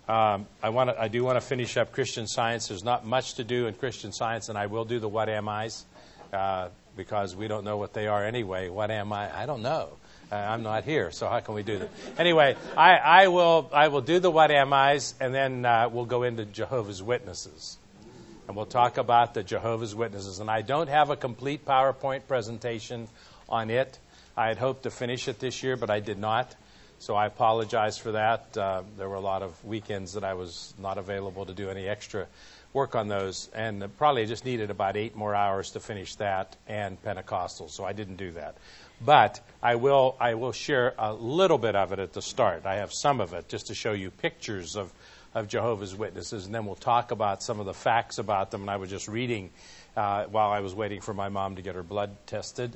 I do want to finish up Christian Science. There's not much to do in Christian Science, and I will do the what am I's because we don't know what they are anyway. What am I? I don't know. I'm not here, so how can we do that? Anyway, I will do the what am I's, and then we'll go into Jehovah's Witnesses. And we'll talk about the Jehovah's Witnesses. And I don't have a complete PowerPoint presentation on it. I had hoped to finish it this year, but I did not. So I apologize for that. There were a lot of weekends that I was not available to do any extra work on those. And probably just needed about 8 more hours to finish that and Pentecostal. So I didn't do that. But I will share a little bit of it at the start. I have some of it just to show you pictures of Jehovah's Witnesses, and then we'll talk about some of the facts about them. And I was just reading while I was waiting for my mom to get her blood tested.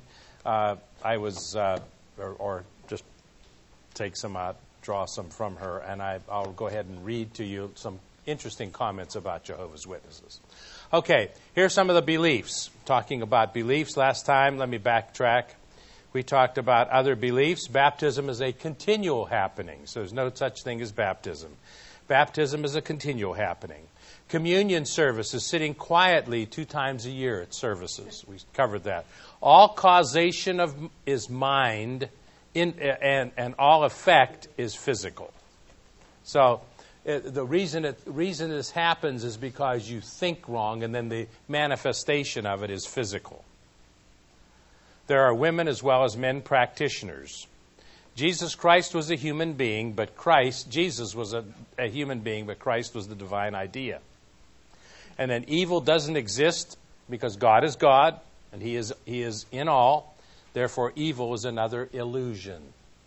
Or just take some out, draw some from her, and I'll go ahead and read to you some interesting comments about Jehovah's Witnesses. Okay, here's some of the beliefs. Talking about beliefs last time, let me backtrack. We talked about other beliefs. Baptism is a continual happening, so there's no such thing as baptism. Baptism is a continual happening. Communion service is sitting quietly 2 times a year at services. We covered that. All causation is mind, and all effect is physical. So the reason this happens is because you think wrong, and then the manifestation of it is physical. There are women as well as men practitioners. Jesus Christ was a human being, but Jesus was a human being, but Christ was the divine idea. And then evil doesn't exist because God is God, and He is in all. Therefore, evil is another illusion.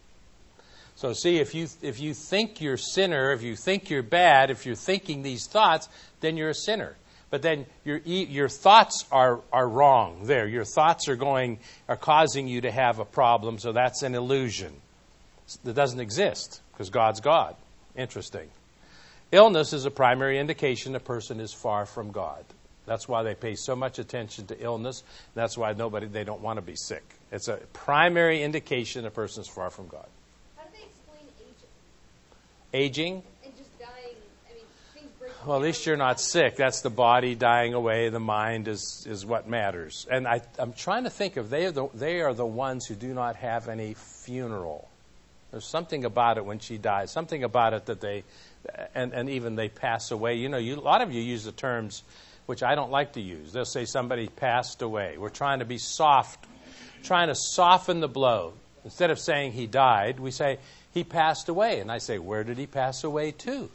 So see, if you think you're a sinner, if you think you're bad, if you're thinking these thoughts, then you're a sinner. But then your thoughts are wrong there. Your thoughts are causing you to have a problem, so that's an illusion. That doesn't exist because God's God. Interesting. Illness is a primary indication a person is far from God. That's why they pay so much attention to illness. That's why they don't want to be sick. It's a primary indication a person is far from God. How do they explain aging? Aging? And just dying. I mean, things break down. Well, at least you're not sick. That's the body dying away. The mind is what matters. And I'm trying to think if they are the ones who do not have any funeral. There's something about it when she dies. Something about it that they, and even they pass away. You know, a lot of you use the terms which I don't like to use. They'll say somebody passed away. We're trying to be soft, trying to soften the blow. Instead of saying he died, we say he passed away. And I say, where did he pass away to?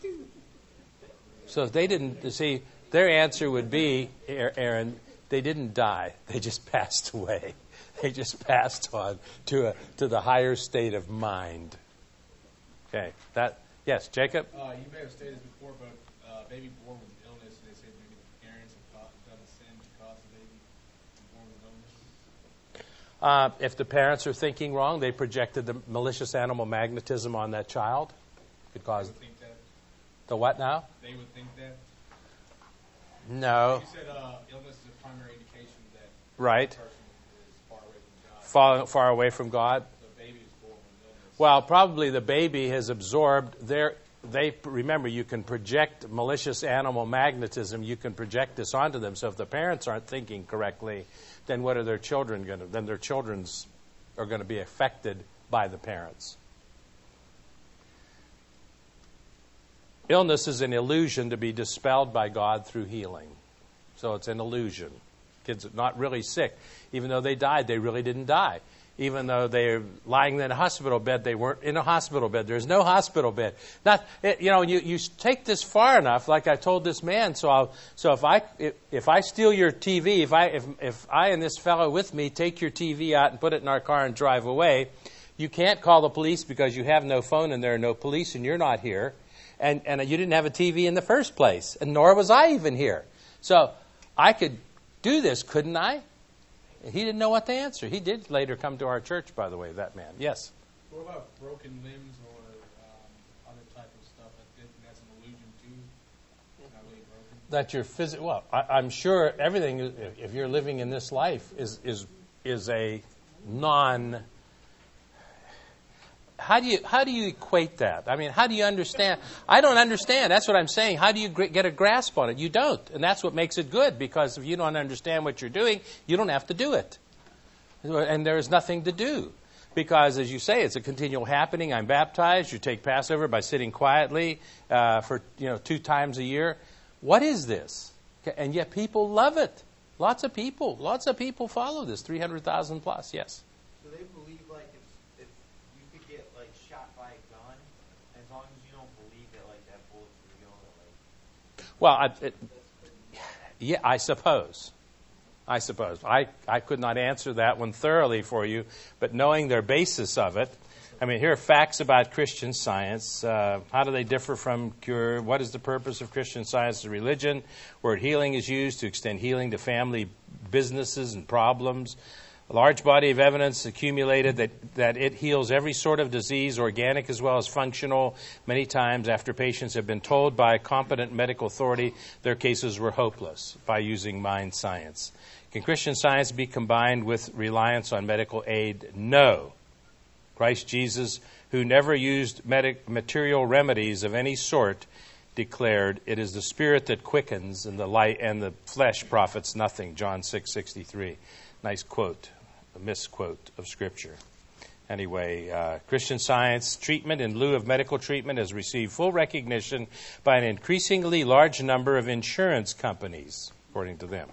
So if they didn't, see, their answer would be, Aaron, they didn't die. They just passed away. They just passed on to the higher state of mind. Okay. Yes, Jacob? You may have stated this before, but baby born with illness, they say maybe the parents have done a sin to cause the baby born with illness. If the parents are thinking wrong, they projected the malicious animal magnetism on that child. Could cause They would think that. the what now? They would think that. No. You said illness is a primary indication that Right. the person is far away from God. Far away from God. So the baby is born with illness. Well, probably the baby has absorbed remember, you can project malicious animal magnetism. You can project this onto them. So if the parents aren't thinking correctly, then what are their children going to? Then their children's are going to be affected by the parents. Illness is an illusion to be dispelled by God through healing. So it's an illusion. Kids are not really sick. Even though they died, they really didn't die. Even though they're lying in a hospital bed, they weren't in a hospital bed. There's no hospital bed. You take this far enough, like I told this man. So if I steal your TV, if I and this fellow with me take your TV out and put it in our car and drive away, you can't call the police because you have no phone and there are no police and you're not here, and you didn't have a TV in the first place, and nor was I even here. So I could do this, couldn't I? He didn't know what to answer. He did later come to our church, by the way, that man. Yes? What about broken limbs or other type of stuff? I think that's an illusion too. Not really broken. That your physical. Well, I'm sure everything, if you're living in this life, is a non. How do you equate that? I mean, how do you understand? I don't understand. That's what I'm saying. How do you get a grasp on it? You don't. And that's what makes it good, because if you don't understand what you're doing, you don't have to do it. And there's nothing to do. Because, as you say, it's a continual happening. I'm baptized. You take Passover by sitting quietly for 2 times a year. What is this? And yet people love it. Lots of people follow this. 300,000 plus. Yes. So they believe like if you could get like shot by a gun, as long as you don't believe that like that bullet's real. That, like, I suppose. I could not answer that one thoroughly for you, but knowing their basis of it, I mean, here are facts about Christian Science. How do they differ from cure? What is the purpose of Christian Science as a religion? Word healing is used to extend healing to family businesses and problems. A large body of evidence accumulated that it heals every sort of disease, organic as well as functional, many times after patients have been told by a competent medical authority their cases were hopeless by using mind science. Can Christian Science be combined with reliance on medical aid? No. Christ Jesus, who never used material remedies of any sort, declared, "It is the Spirit that quickens, and the flesh profits nothing." John 6:63. Nice quote, a misquote of Scripture. Anyway, Christian Science treatment in lieu of medical treatment has received full recognition by an increasingly large number of insurance companies, according to them.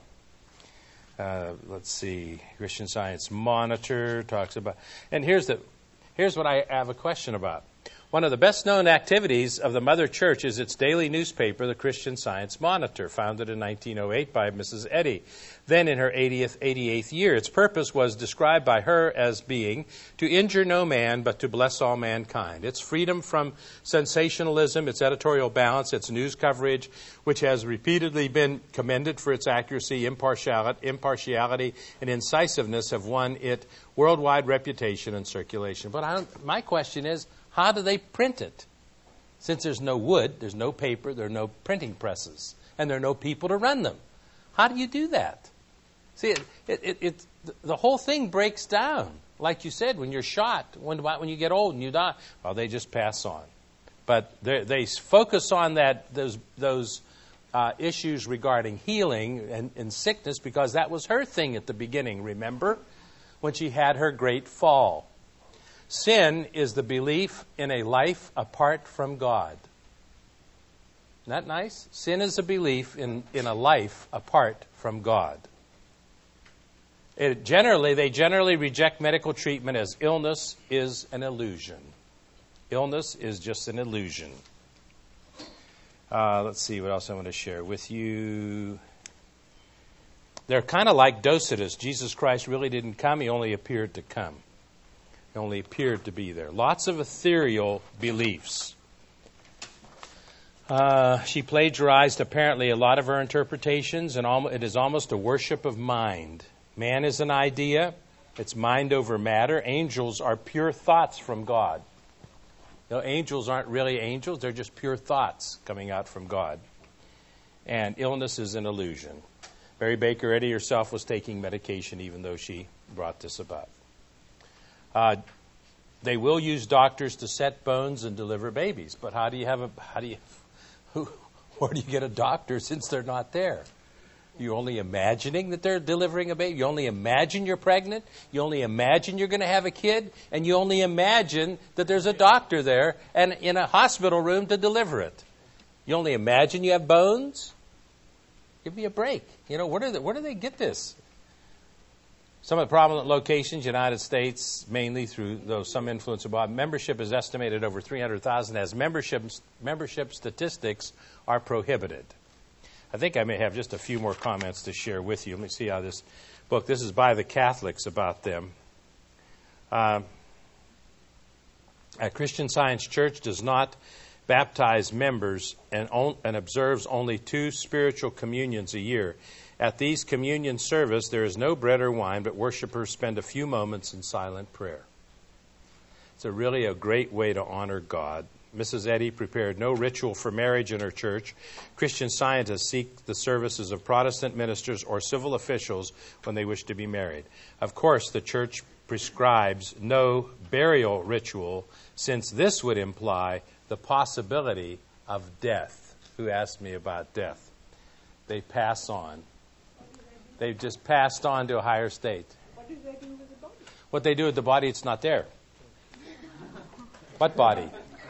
Let's see. Christian Science Monitor talks about, and here's what I have a question about. One of the best-known activities of the Mother Church is its daily newspaper, the Christian Science Monitor, founded in 1908 by Mrs. Eddy, then in her 88th year. Its purpose was described by her as being to injure no man, but to bless all mankind. Its freedom from sensationalism, its editorial balance, its news coverage, which has repeatedly been commended for its accuracy, impartiality, and incisiveness, have won it worldwide reputation and circulation. But my question is, how do they print it? Since there's no wood, there's no paper, there are no printing presses, and there are no people to run them. How do you do that? See, the whole thing breaks down. Like you said, when you're shot, when you get old and you die, well, they just pass on. But they focus on those issues regarding healing and sickness, because that was her thing at the beginning, remember? When she had her great fall. Sin is the belief in a life apart from God. Isn't that nice? Sin is a belief in a life apart from God. They generally reject medical treatment as illness is an illusion. Illness is just an illusion. Let's see what else I want to share with you. They're kind of like Docetus. Jesus Christ really didn't come. He only appeared to come. He only appeared to be there. Lots of ethereal beliefs. She plagiarized apparently a lot of her interpretations, and it is almost a worship of mind. Man is an idea. It's mind over matter. Angels are pure thoughts from God. No, angels aren't really angels. They're just pure thoughts coming out from God. And illness is an illusion. Mary Baker Eddy herself was taking medication even though she brought this about. They will use doctors to set bones and deliver babies, but where do you get a doctor since they're not there? You only imagining that they're delivering a baby. You only imagine you're pregnant. You only imagine you're going to have a kid, and you only imagine that there's a doctor there and in a hospital room to deliver it. You only imagine you have bones. Give me a break. Where do they get this? Some of the prominent locations, United States, mainly through some influence abroad. Membership is estimated over 300,000 as membership statistics are prohibited. I think I may have just a few more comments to share with you. Let me see how this is by the Catholics about them. A Christian Science Church does not baptize members and observes only 2 spiritual communions a year. At these communion service, there is no bread or wine, but worshipers spend a few moments in silent prayer. It's really a great way to honor God. Mrs. Eddy prepared no ritual for marriage in her church. Christian Scientists seek the services of Protestant ministers or civil officials when they wish to be married. Of course, the church prescribes no burial ritual, since this would imply the possibility of death. Who asked me about death? They pass on. They've just passed on to a higher state. What do they do with the body? What they do with the body, it's not there. What body?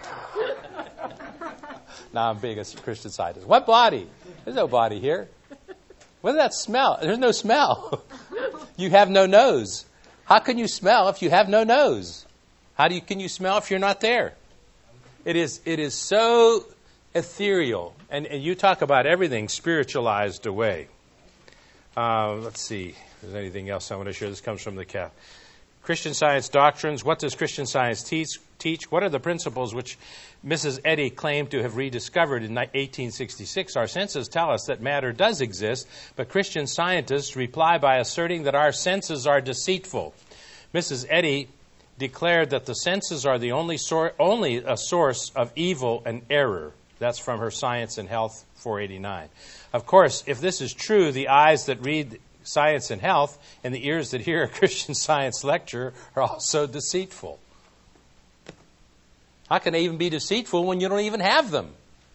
Now I'm being a Christian Scientist. What body? There's no body here. What does that smell? There's no smell. You have no nose. How can you smell if you have no nose? Can you smell if you're not there? It is so ethereal. And you talk about everything spiritualized away. Let's see if there's anything else I want to share. This comes from the Christian Science doctrines. What does Christian Science teach? What are the principles which Mrs. Eddy claimed to have rediscovered in 1866? Our senses tell us that matter does exist, but Christian scientists reply by asserting that our senses are deceitful. Mrs. Eddy declared that the senses are the only a source of evil and error. That's from her Science and Health 489. Of course, if this is true, the eyes that read Science and Health and the ears that hear a Christian Science lecture are also deceitful. How can they even be deceitful when you don't even have them?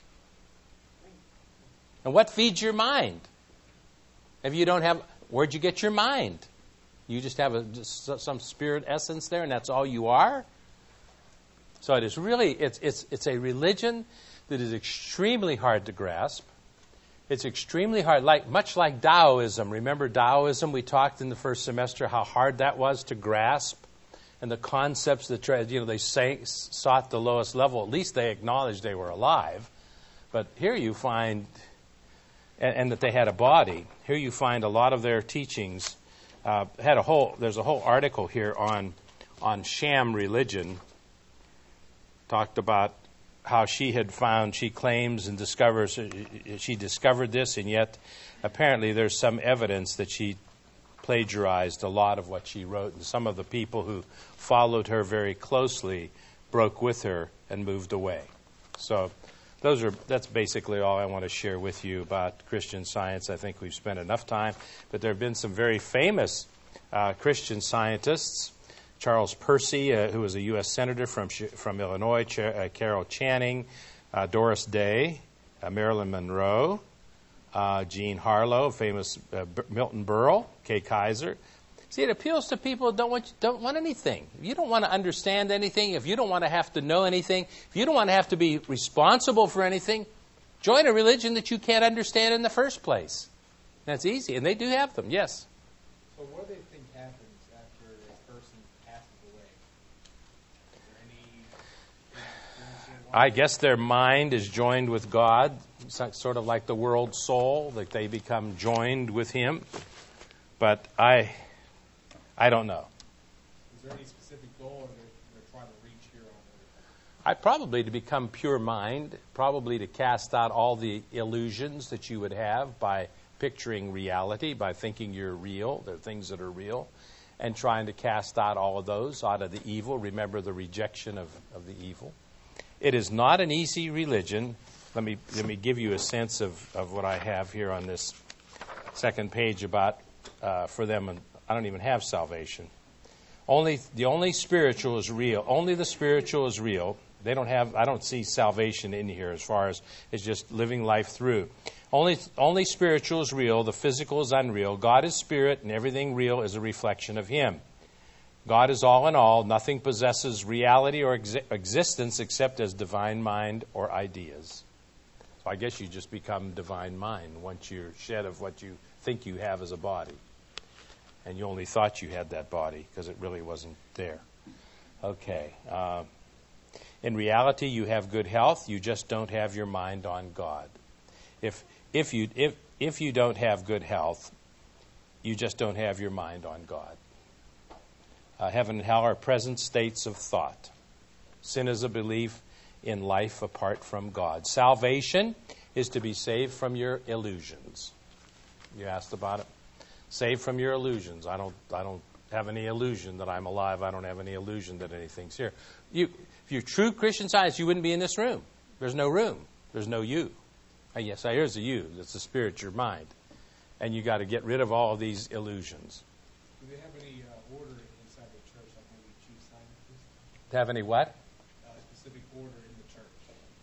And what feeds your mind? If you don't have, where'd you get your mind? You just have some spirit essence there, and that's all you are? So it is really, it's a religion that is extremely hard to grasp. It's extremely hard, much like Taoism. Remember Taoism? We talked in the first semester how hard that was to grasp. And the concepts that they sought the lowest level. At least they acknowledged they were alive. But here you find, and that they had a body. Here you find a lot of their teachings. There's a whole article here on sham religion. Talked about how she claims and discovers she discovered this, and yet apparently there's some evidence that she plagiarized a lot of what she wrote, and some of the people who followed her very closely broke with her and moved away. So that's basically all I want to share with you about Christian Science. I think we've spent enough time, but there have been some very famous Christian scientists. Charles Percy, who was a U.S. Senator from Illinois, Carol Channing, Doris Day, Marilyn Monroe, Jean Harlow, famous Milton Berle, Kay Kaiser. See, it appeals to people who don't want anything. If you don't want to understand anything, if you don't want to have to know anything, if you don't want to have to be responsible for anything, join a religion that you can't understand in the first place. That's easy, and they do have them, yes. So what do they think happens after a person passes away? Is there any... I guess their mind is joined with God, sort of like the world soul, that they become joined with Him. But I don't know. Is there any specific goal they're trying to reach here on Earth? Probably to become pure mind, probably to cast out all the illusions that you would have by picturing reality, by thinking you're real, there are things that are real, and trying to cast out all of those out of the evil. Remember the rejection of the evil. It is not an easy religion. Let me give you a sense of what I have here on this second page about for them. And I don't even have salvation. The only spiritual is real. Only the spiritual is real. They don't have. I don't see salvation in here as far as it's just living life through. Only spiritual is real. The physical is unreal. God is spirit, and everything real is a reflection of Him. God is all in all. Nothing possesses reality or existence except as divine mind or ideas. So I guess you just become divine mind once you're shed of what you think you have as a body. And you only thought you had that body because it really wasn't there. Okay. In reality, you have good health. You just don't have your mind on God. If you don't have good health, you just don't have your mind on God. Heaven and hell are present states of thought. Sin is a belief in life apart from God. Salvation is to be saved from your illusions. You asked about it. Saved from your illusions. I don't have any illusion that I'm alive. I don't have any illusion that anything's here. If If you're true Christian Scientists, you wouldn't be in this room. There's no room. There's no you. Yes, here's a you. That's the spirit, your mind. And you got to get rid of all these illusions. Do they have any order inside the church, like maybe chief scientists? Have any what? Specific order in the church.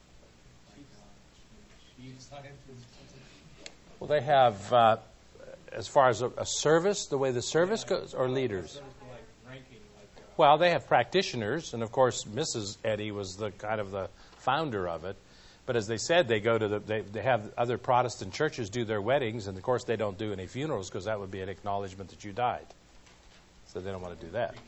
Chief scientists. Well, they have, as far as a service, the way the service goes, or leaders? Well, they have practitioners, and of course, Mrs. Eddy was the kind of the founder of it. But as they said, they go to they have other Protestant churches do their weddings, and of course they don't do any funerals because that would be an acknowledgement that you died. So they don't want to do that.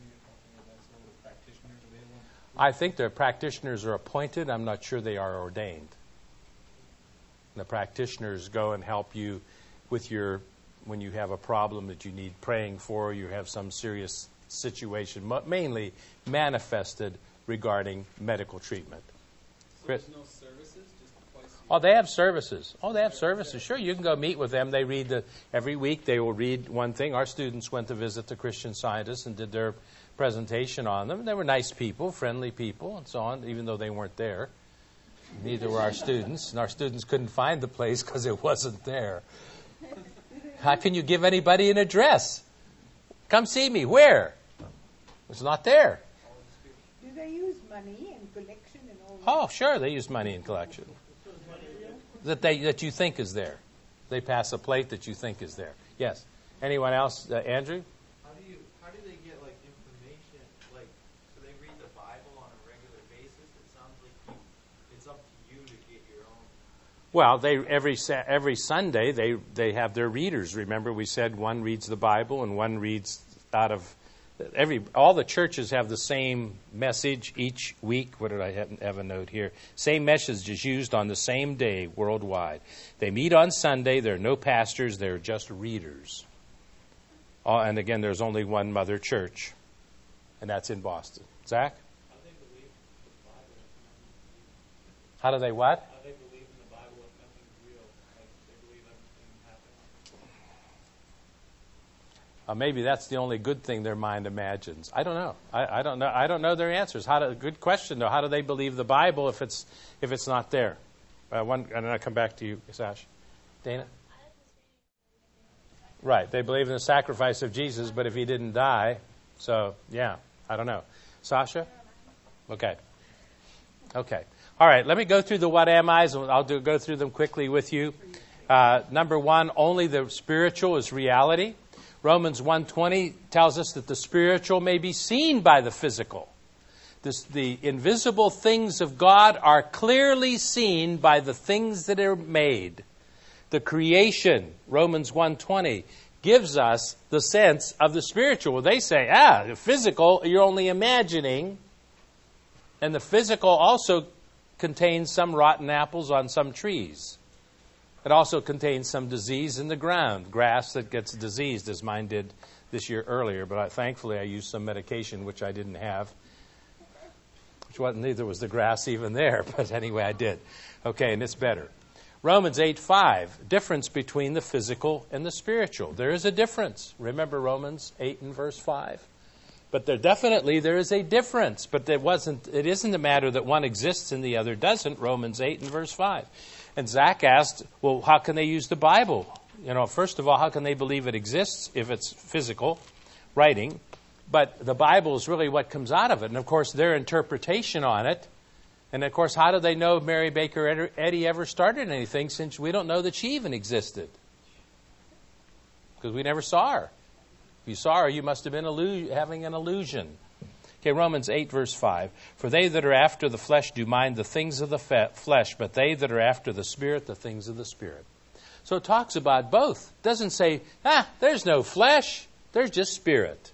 I think their practitioners are appointed. I'm not sure they are ordained. The practitioners go and help you with when you have a problem that you need praying for, you have some serious situation, mainly manifested regarding medical treatment. So there's no services, just twice a year? Oh, they have services. Oh, they have services. Sure, you can go meet with them. They read every week. They will read one thing. Our students went to visit the Christian Scientists and did their presentation on them. They were nice people, friendly people, and so on, even though they weren't there. Neither were our students, and our students couldn't find the place because it wasn't there. How can you give anybody an address? Come see me. Where? It's not there. Do they use money and collection and all that? Oh, sure, they use money in collection. That you think is there. They pass a plate that you think is there. Yes. Anyone else? Andrew? How do they get like information? Like, so they read the Bible on a regular basis? It sounds like it's up to you to get your own. Well, every Sunday they have their readers. Remember, we said one reads the Bible and one reads out of all the churches have the same message each week. What did I have a note here? Same message is used on the same day worldwide. They meet on Sunday. There are no pastors. They're just readers. And again, there's only one mother church, and that's in Boston. Zach? How do they believe in the Bible? How do they what? How do they believe in the Bible if nothing's real? Like they believe everything happened? Maybe that's the only good thing their mind imagines. I don't know. I don't know. I don't know their answers. Good question though. How do they believe the Bible if it's not there? And then I'll come back to you, Sash. Dana. Right. They believe in the sacrifice of Jesus, but if he didn't die, so yeah, I don't know. Sasha. Okay. All right. Let me go through the what am I's. I'll go through them quickly with you. Number one, only the spiritual is reality. Romans 1:20 tells us that the spiritual may be seen by the physical. The invisible things of God are clearly seen by the things that are made. The creation, Romans 1:20, gives us the sense of the spiritual. Well, they say, the physical, you're only imagining. And the physical also contains some rotten apples on some trees. It also contains some disease in the ground, grass that gets diseased, as mine did this year earlier. But thankfully, I used some medication, which I didn't have. Neither was the grass even there. But anyway, I did. Okay, and it's better. Romans 8:5, difference between the physical and the spiritual. There is a difference. Remember Romans 8 and verse 5? But there is a difference. But it isn't a matter that one exists and the other doesn't. Romans 8 and verse 5. And Zach asked, well, how can they use the Bible? First of all, how can they believe it exists if it's physical writing? But the Bible is really what comes out of it. And, of course, their interpretation on it. And, of course, how do they know Mary Baker Eddy ever started anything since we don't know that she even existed? Because we never saw her. If you saw her, you must have been having an illusion. Okay, Romans 8, verse 5. For they that are after the flesh do mind the things of the flesh, but they that are after the Spirit, the things of the Spirit. So it talks about both. It doesn't say, there's no flesh. There's just spirit.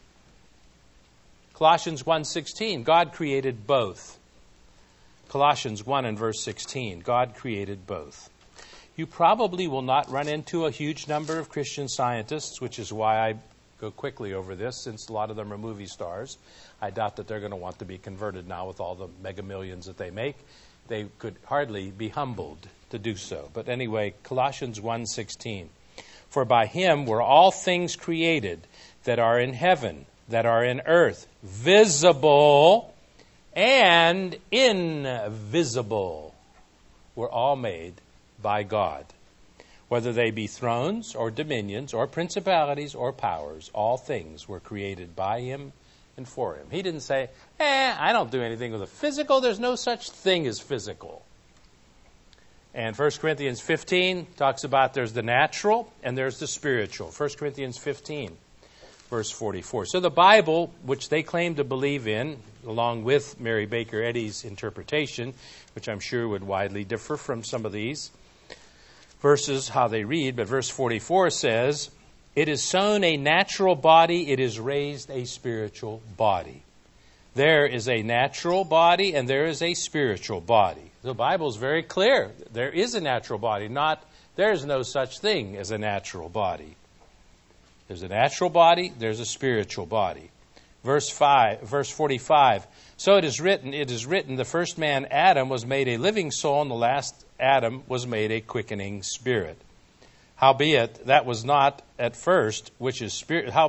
Colossians 1:16, God created both. Colossians 1 and verse 16, God created both. You probably will not run into a huge number of Christian Scientists, which is why I go quickly over this, since a lot of them are movie stars. I doubt that they're going to want to be converted now with all the mega millions that they make. They could hardly be humbled to do so. But anyway, Colossians 1:16. For by him were all things created that are in heaven, that are in earth, visible and invisible were all made by God. Whether they be thrones or dominions or principalities or powers, all things were created by him and for him. He didn't say, I don't do anything with the physical. There's no such thing as physical. And 1 Corinthians 15 talks about there's the natural and there's the spiritual. 1 Corinthians 15, verse 44. So the Bible, which they claim to believe in, along with Mary Baker Eddy's interpretation, which I'm sure would widely differ from some of these verses, how they read, but verse 44 says, it is sown a natural body, it is raised a spiritual body. There is a natural body and there is a spiritual body. The Bible is very clear. There is a natural body, there is no such thing as a natural body. There's a natural body, there's a spiritual body. Verse 45, so it is written, the first man, Adam, was made a living soul, and the last Adam was made a quickening spirit. Howbeit, that was not first, which is spiritual,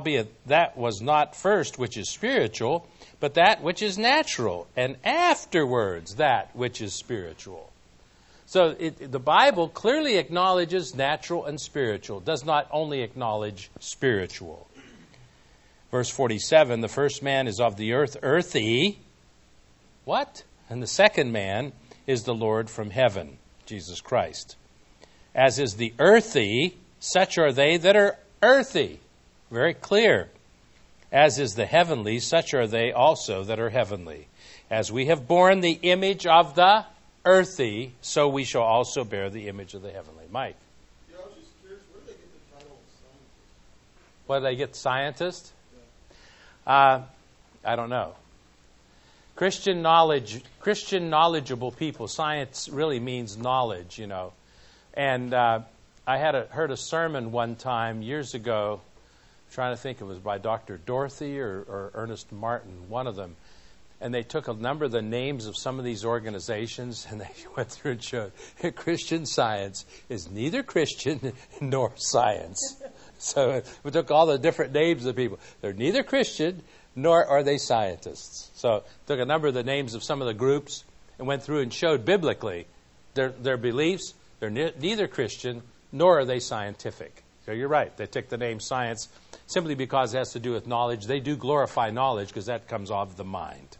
but that which is natural, and afterwards that which is spiritual. So the Bible clearly acknowledges natural and spiritual, does not only acknowledge spiritual. Verse 47, the first man is of the earth, earthy. What? And the second man is the Lord from heaven, Jesus Christ. As is the earthy, such are they that are earthy. Very clear. As is the heavenly, such are they also that are heavenly. As we have borne the image of the earthy, so we shall also bear the image of the heavenly. Mike? Yeah, I was just curious, where did they get the title scientist? Where did they get scientist? Yeah. I don't know. Christian knowledgeable people. Science really means knowledge, you know. And I heard a sermon one time years ago, trying to think it was by Dr. Dorothy or Ernest Martin, one of them. And they took a number of the names of some of these organizations, and they went through and showed Christian Science is neither Christian nor science. So we took all the different names of people. They're neither Christian nor are they scientists. So took a number of the names of some of the groups and went through and showed biblically their beliefs. They're neither Christian nor are they scientific. So you're right. They took the name science simply because it has to do with knowledge. They do glorify knowledge because that comes off the mind.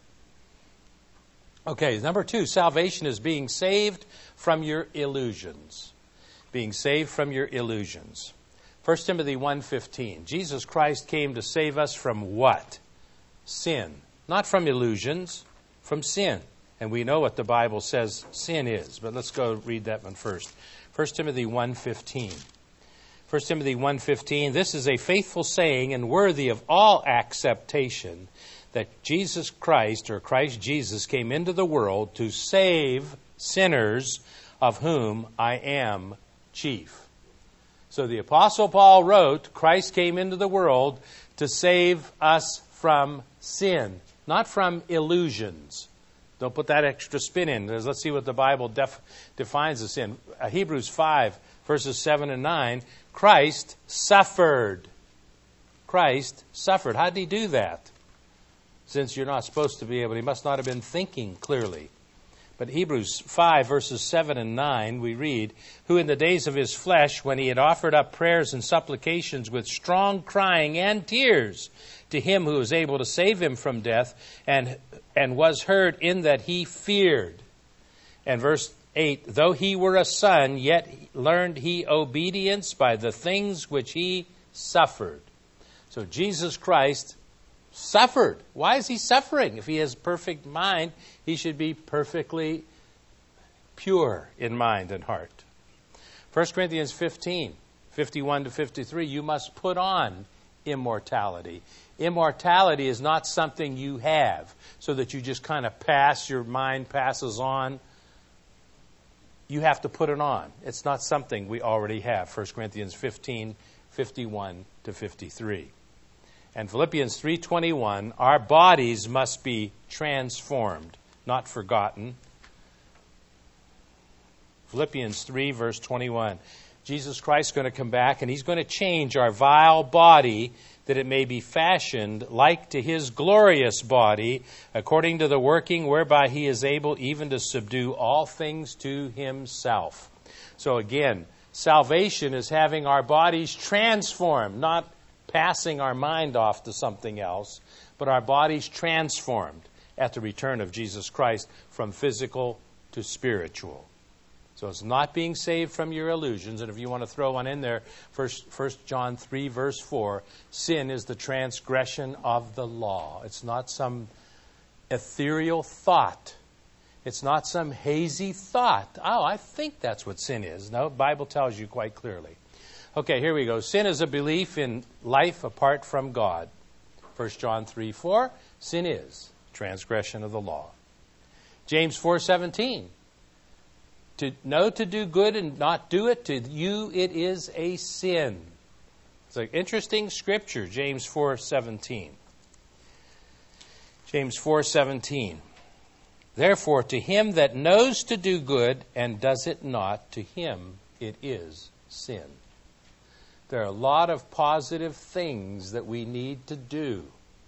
Okay, number 2, salvation is being saved from your illusions. Being saved from your illusions. 1 Timothy 1:15. Jesus Christ came to save us from what? Sin. Not from illusions, from sin. And we know what the Bible says sin is. But let's go read that one first. 1 Timothy 1:15. 1 Timothy 1:15, this is a faithful saying and worthy of all acceptation that Jesus Christ, or Christ Jesus, came into the world to save sinners, of whom I am chief. So the Apostle Paul wrote, Christ came into the world to save us from sin, not from illusions. Don't put that extra spin in. Let's see what the Bible defines as sin. Hebrews 5, verses 7 and 9, Christ suffered. Christ suffered. How did he do that? Since you're not supposed to be able, he must not have been thinking clearly. But Hebrews 5, verses 7 and 9, we read, who in the days of his flesh, when he had offered up prayers and supplications with strong crying and tears to him who was able to save him from death, and was heard in that he feared. And verse 8, though he were a son, yet learned he obedience by the things which he suffered. So Jesus Christ suffered. Why is he suffering? If he has perfect mind, he should be perfectly pure in mind and heart. 1 Corinthians 15, 51 to 53, you must put on immortality. Immortality is not something you have so that you just kind of pass, your mind passes on. You have to put it on. It's not something we already have. 1 Corinthians 15, 51 to 53. And Philippians 3:21, our bodies must be transformed, not forgotten. Philippians 3, verse 21. Jesus Christ is going to come back, and He's going to change our vile body that it may be fashioned like to His glorious body, according to the working whereby He is able even to subdue all things to Himself. So again, salvation is having our bodies transformed, not passing our mind off to something else, but our bodies transformed at the return of Jesus Christ from physical to spiritual. So it's not being saved from your illusions. And if you want to throw one in there, 1 John 3, verse 4, sin is the transgression of the law. It's not some ethereal thought. It's not some hazy thought. Oh, I think that's what sin is. No, the Bible tells you quite clearly. Okay, here we go. Sin is a belief in life apart from God. 1 John 3, 4, sin is transgression of the law. James 4:17. To know to do good and not do it, to you it is a sin. It's an interesting scripture, James 4:17. James 4:17. Therefore, to him that knows to do good and does it not, to him it is sin. There are a lot of positive things that we need to do.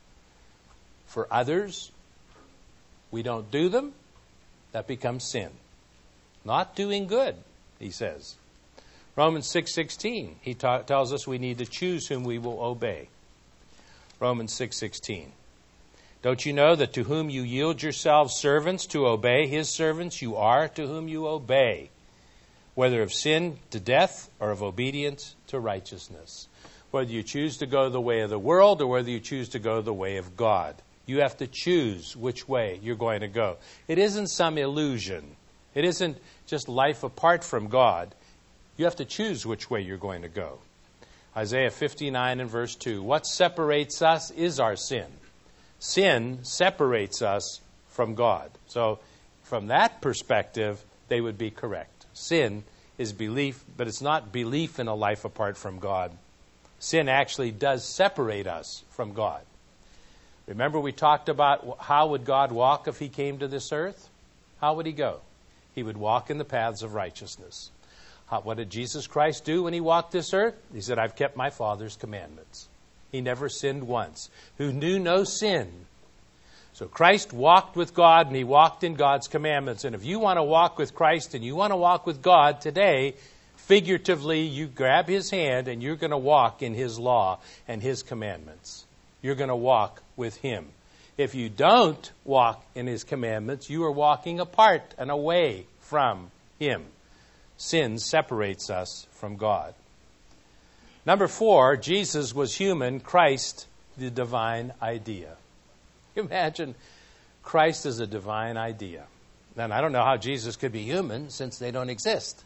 For others, we don't do them, that becomes sin. Not doing good, he says. Romans 6:16, he tells us we need to choose whom we will obey. Romans 6:16. Don't you know that to whom you yield yourselves servants to obey, his servants you are to whom you obey, whether of sin to death or of obedience to righteousness. Whether you choose to go the way of the world or whether you choose to go the way of God. You have to choose which way you're going to go. It isn't some illusion. It isn't just life apart from God. You have to choose which way you're going to go. Isaiah 59 and verse 2. What separates us is our sin. Sin separates us from God. So from that perspective, they would be correct. Sin is belief, but it's not belief in a life apart from God. Sin actually does separate us from God. Remember we talked about how would God walk if He came to this earth? How would He go? He would walk in the paths of righteousness. What did Jesus Christ do when He walked this earth? He said, I've kept my Father's commandments. He never sinned once. Who knew no sin. So Christ walked with God and He walked in God's commandments. And if you want to walk with Christ and you want to walk with God today, figuratively, you grab His hand and you're going to walk in His law and His commandments. You're going to walk with Him. If you don't walk in His commandments, you are walking apart and away from Him. Sin separates us from God. Number 4, Jesus was human, Christ the divine idea. Imagine Christ is a divine idea. Then I don't know how Jesus could be human since they don't exist.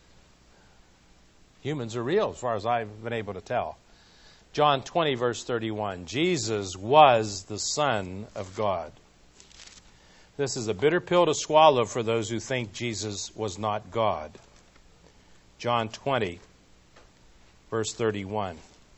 Humans are real as far as I've been able to tell. John 20, verse 31. Jesus was the Son of God. This is a bitter pill to swallow for those who think Jesus was not God. John 20, verse 31.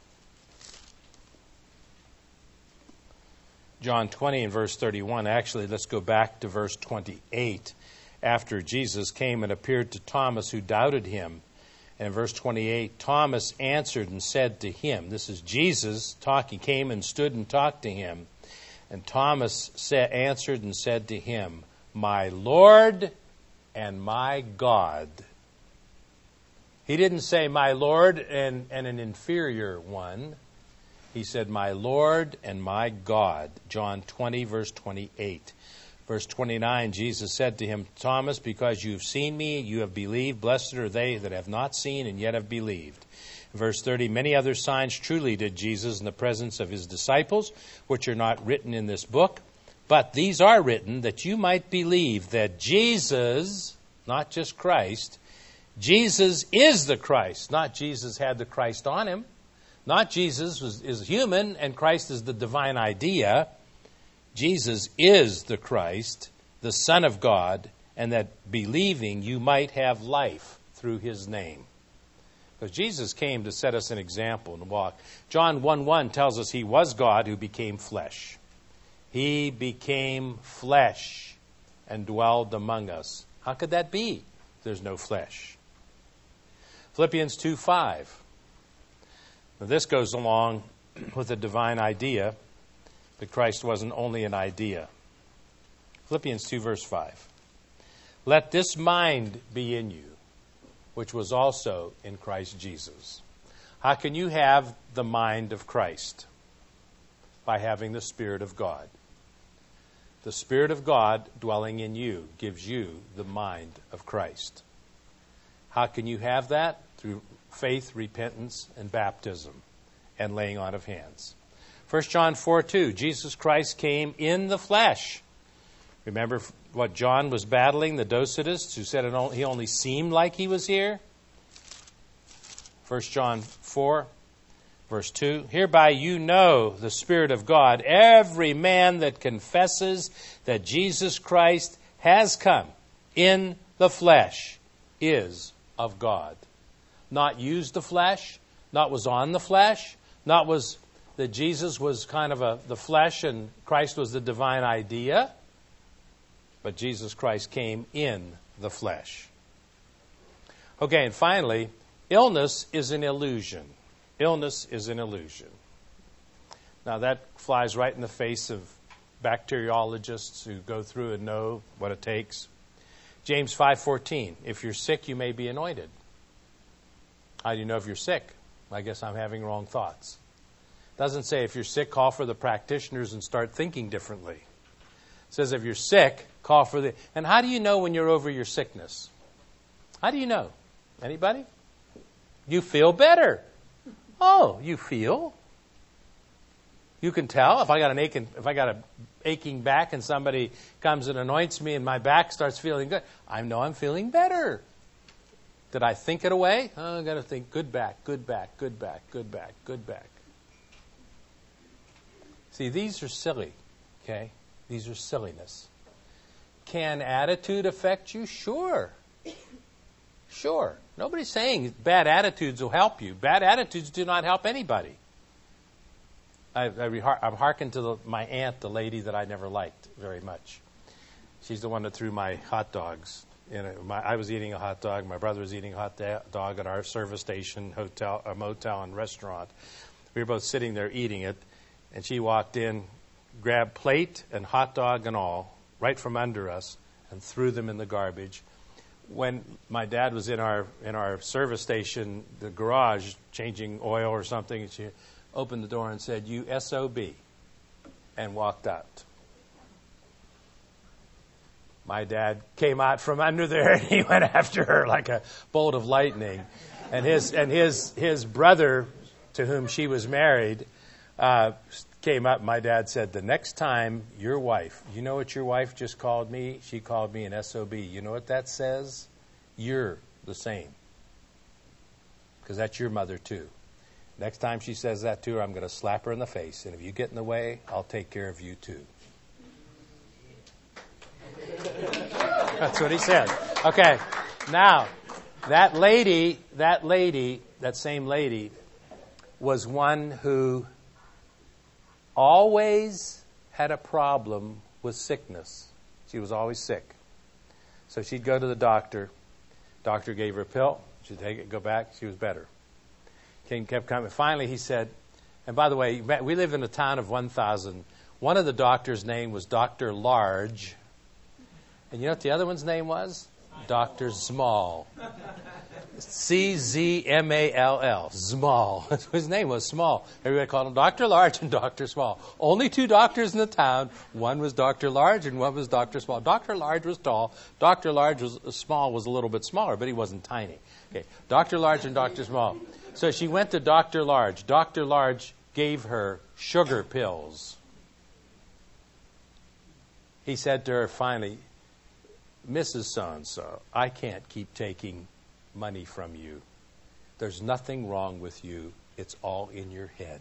John 20 and verse 31. Actually, let's go back to verse 28. After Jesus came and appeared to Thomas, who doubted Him. And in verse 28, Thomas answered and said to Him, this is Jesus talking, came and stood and talked to Him. And Thomas answered and said to Him, my Lord and my God. He didn't say my Lord and an inferior one. He said, my Lord and my God. John 20, verse 28. Verse 29, Jesus said to him, Thomas, because you have seen me, you have believed. Blessed are they that have not seen and yet have believed. Verse 30, many other signs truly did Jesus in the presence of His disciples, which are not written in this book. But these are written that you might believe that Jesus, not just Christ, Jesus is the Christ. Not Jesus had the Christ on Him. Not Jesus is human and Christ is the divine idea. Jesus is the Christ, the Son of God, and that believing you might have life through His name. Because Jesus came to set us an example and walk. John 1:1 tells us He was God who became flesh. He became flesh and dwelled among us. How could that be? There's no flesh. Philippians 2:5. Now this goes along with the divine idea, but Christ wasn't only an idea. Philippians 2 verse 5. Let this mind be in you, which was also in Christ Jesus. How can you have the mind of Christ? By having the Spirit of God. The Spirit of God dwelling in you gives you the mind of Christ. How can you have that? Through faith, repentance, and baptism, and laying on of hands. 1 John 4:2, Jesus Christ came in the flesh. Remember what John was battling, the Docetists, who said he only seemed like he was here? 1 John 4, verse 2, hereby you know the Spirit of God. Every man that confesses that Jesus Christ has come in the flesh is of God. Not used the flesh, not was on the flesh, not was that Jesus was kind of the flesh and Christ was the divine idea, but Jesus Christ came in the flesh. Okay, and finally, illness is an illusion. Illness is an illusion. Now that flies right in the face of bacteriologists who go through and know what it takes. James 5:14, if you're sick, you may be anointed. How do you know if you're sick? I guess I'm having wrong thoughts. It doesn't say if you're sick, call for the practitioners and start thinking differently. It says if you're sick, call for the... And how do you know when you're over your sickness? How do you know? Anybody? You feel better. Oh, you feel. You can tell if I got an aching back and somebody comes and anoints me and my back starts feeling good, I know I'm feeling better. Did I think it away? Oh, I got to think good back, good back, good back, good back, good back. See, these are silly, okay? These are silliness. Can attitude affect you? Sure. Sure. Nobody's saying bad attitudes will help you. Bad attitudes do not help anybody. I'm hearkened to my aunt, the lady that I never liked very much. She's the one that threw my hot dogs. I was eating a hot dog. My brother was eating a hot dog at our service station, hotel, a motel, and restaurant. We were both sitting there eating it, and she walked in, grabbed plate and hot dog and all right from under us, and threw them in the garbage. When my dad was in our service station, the garage, changing oil or something, she opened the door and said, "You SOB," and walked out. My dad came out from under there and he went after her like a bolt of lightning. And his brother, to whom she was married, came up. My dad said, "The next time your wife, you know what your wife just called me? She called me an SOB. You know what that says? You're the same. Because that's your mother too. Next time she says that to her, I'm going to slap her in the face. And if you get in the way, I'll take care of you too." That's what he said. Okay. Now, that same lady was one who always had a problem with sickness. She was always sick. So she'd go to the doctor. Doctor gave her a pill. She'd take it, go back. She was better. King kept coming. Finally, he said, and by the way, we live in a town of 1,000. One of the doctor's name was Dr. Large. And you know what the other one's name was? Dr. Small. CZMALL. Small. His name was Small. Everybody called him Dr. Large and Dr. Small. Only two doctors in the town. One was Dr. Large and one was Dr. Small. Dr. Large was tall. Dr. Small was a little bit smaller, but he wasn't tiny. Okay. Dr. Large and Dr. Small. So she went to Dr. Large. Dr. Large gave her sugar pills. He said to her finally, "Mrs. So-and-so, I can't keep taking money from you. There's nothing wrong with you. It's all in your head."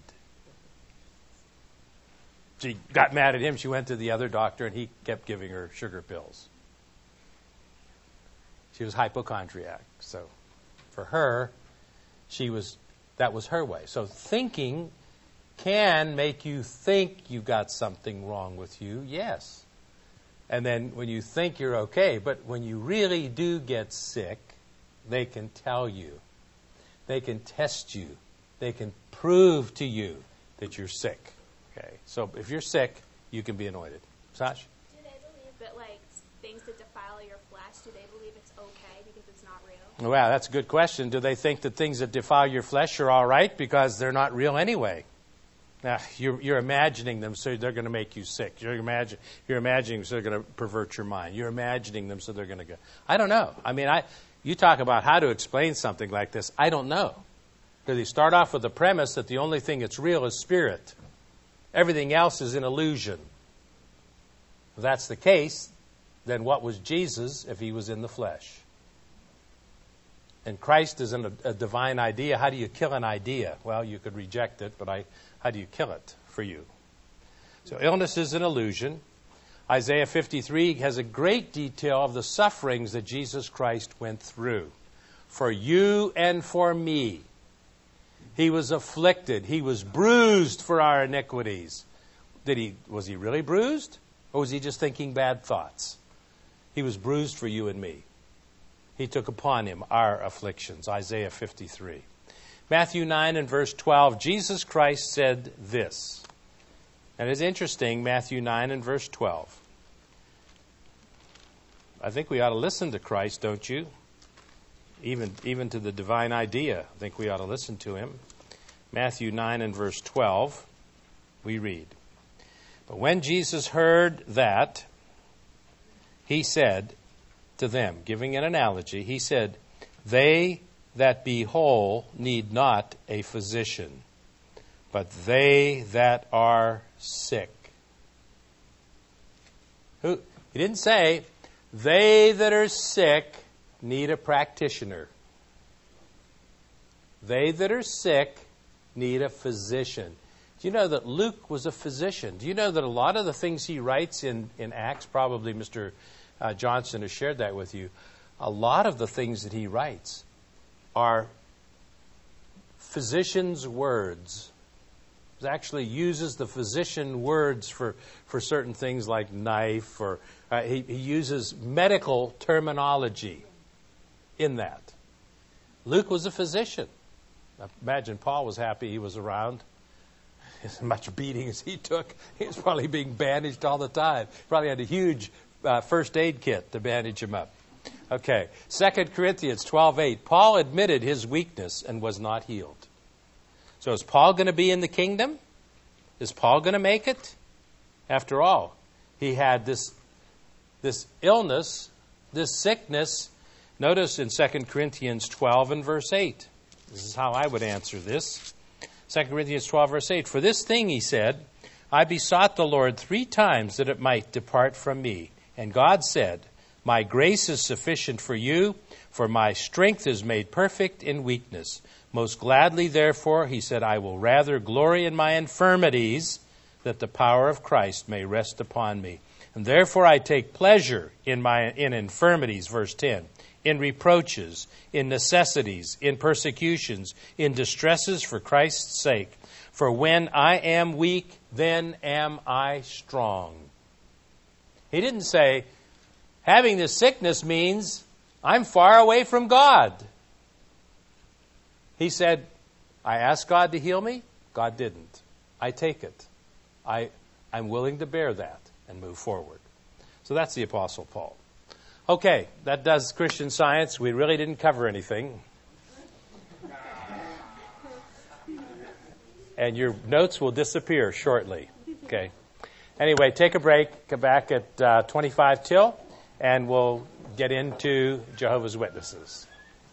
She got mad at him. She went to the other doctor, and he kept giving her sugar pills. She was hypochondriac. So for her, that was her way. So thinking can make you think you've got something wrong with you, yes. And then when you think you're okay, but when you really do get sick, they can tell you They can test you. They can prove to you that you're sick. Okay, so if you're sick, you can be anointed. Sash? Do they believe that, like, things that defile your flesh, do they believe it's okay because it's not real? Well, that's a good question. Do they think that things that defile your flesh are all right because they're not real anyway? Now, you're imagining them so they're going to make you sick. You're imagining so they're going to pervert your mind. You're imagining them so they're going to go. I don't know. I mean, you talk about how to explain something like this. I don't know. Because you start off with the premise that the only thing that's real is spirit. Everything else is an illusion. If that's the case, then what was Jesus if he was in the flesh? And Christ is in a divine idea. How do you kill an idea? Well, you could reject it, but how do you kill it for you? So illness is an illusion. Isaiah 53 has a great detail of the sufferings that Jesus Christ went through. For you and for me. He was afflicted. He was bruised for our iniquities. Was he really bruised? Or was he just thinking bad thoughts? He was bruised for you and me. He took upon him our afflictions. Isaiah 53. Matthew 9 and verse 12, Jesus Christ said this. And it's interesting, Matthew 9 and verse 12. I think we ought to listen to Christ, don't you? Even to the divine idea. I think we ought to listen to him. Matthew 9 and verse 12, we read. But when Jesus heard that, he said to them, giving an analogy, he said, they that be whole need not a physician, but they that are sick. He didn't say, they that are sick need a practitioner. They that are sick need a physician. Do you know that Luke was a physician? Do you know that a lot of the things he writes in Acts, probably Mr. Johnson has shared that with you, a lot of the things that he writes are physician's words. He actually uses the physician words for certain things like knife, or he uses medical terminology in that. Luke was a physician. I imagine Paul was happy he was around. As much beating as he took, he was probably being bandaged all the time. Probably had a huge first aid kit to bandage him up. Okay, 2 Corinthians 12:8. Paul admitted his weakness and was not healed. So is Paul going to be in the kingdom? Is Paul going to make it? After all, he had this illness, this sickness. Notice in 2 Corinthians 12 and verse 8. This is how I would answer this. 2 Corinthians 12 verse 8. For this thing, he said, I besought the Lord 3 times that it might depart from me. And God said, my grace is sufficient for you, for my strength is made perfect in weakness. Most gladly, therefore, he said, I will rather glory in my infirmities, that the power of Christ may rest upon me. And therefore I take pleasure in infirmities, verse 10, in reproaches, in necessities, in persecutions, in distresses for Christ's sake. For when I am weak, then am I strong. He didn't say, having this sickness means I'm far away from God. He said, I asked God to heal me. God didn't. I take it. I'm willing to bear that and move forward. So that's the Apostle Paul. Okay, that does Christian Science. We really didn't cover anything. And your notes will disappear shortly. Okay. Anyway, take a break. Come back at 25 till, and we'll get into Jehovah's Witnesses.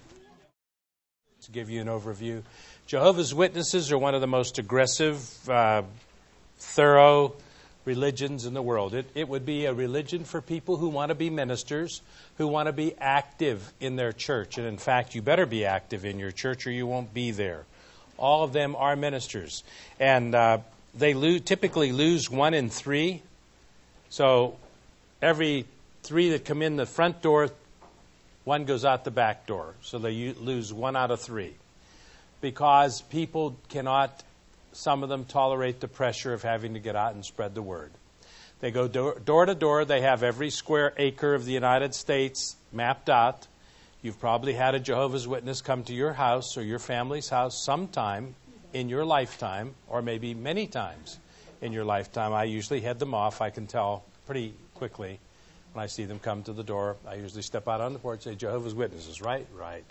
To give you an overview, Jehovah's Witnesses are one of the most aggressive, thorough religions in the world. It would be a religion for people who want to be ministers, who want to be active in their church. And in fact, you better be active in your church or you won't be there. All of them are ministers. And they typically lose 1 in 3. So every 3 that come in the front door, 1 goes out the back door. So they lose 1 out of 3. Because people cannot, some of them tolerate the pressure of having to get out and spread the word. They go door to door. They have every square acre of the United States mapped out. You've probably had a Jehovah's Witness come to your house or your family's house sometime in your lifetime, or maybe many times in your lifetime. I usually head them off. I can tell pretty quickly when I see them come to the door. I usually step out on the porch and say, Jehovah's Witnesses, right? Right.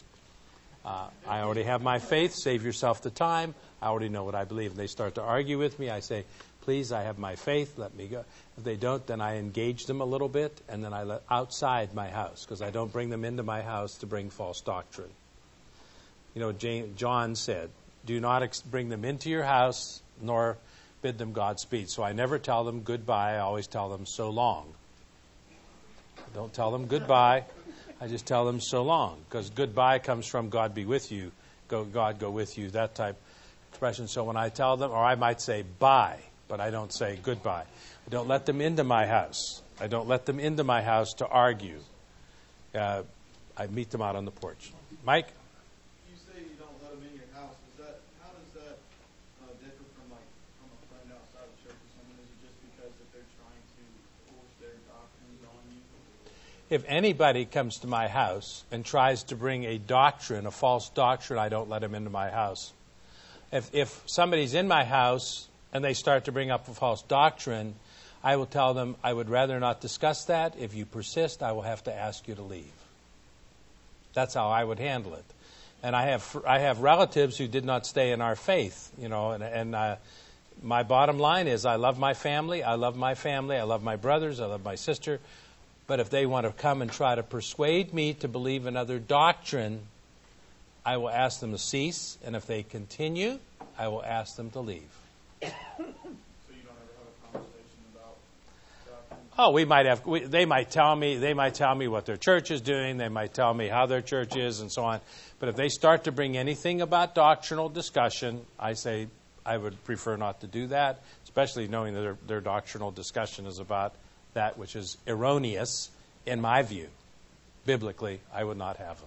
I already have my faith. Save yourself the time. I already know what I believe. And they start to argue with me. I say, please, I have my faith. Let me go. If they don't, then I engage them a little bit, and then I let outside my house, because I don't bring them into my house to bring false doctrine. You know, John said, do not bring them into your house, nor bid them Godspeed. So I never tell them goodbye. I always tell them so long. I don't tell them goodbye. I just tell them so long, because goodbye comes from God be with you, God go with you, that type expression. So when I tell them, or I might say bye, but I don't say goodbye. I don't let them into my house. I don't let them into my house to argue. I meet them out on the porch. Mike? You say you don't let them in your house. How does that differ from a friend outside the church or someone? Is it just because that they're trying to force their doctrines on you? If anybody comes to my house and tries to bring a doctrine, a false doctrine, I don't let them into my house. If somebody's in my house and they start to bring up a false doctrine, I will tell them, I would rather not discuss that. If you persist, I will have to ask you to leave. That's how I would handle it. And I have relatives who did not stay in our faith, you know, and my bottom line is I love my family, I love my brothers, I love my sister. But if they want to come and try to persuade me to believe another doctrine, I will ask them to cease. And if they continue, I will ask them to leave. So you don't ever have a conversation about doctrine? Oh, we might have. They might tell me. They might tell me what their church is doing. They might tell me how their church is, and so on. But if they start to bring anything about doctrinal discussion, I say I would prefer not to do that, especially knowing that their doctrinal discussion is about that which is erroneous, in my view. Biblically, I would not have them.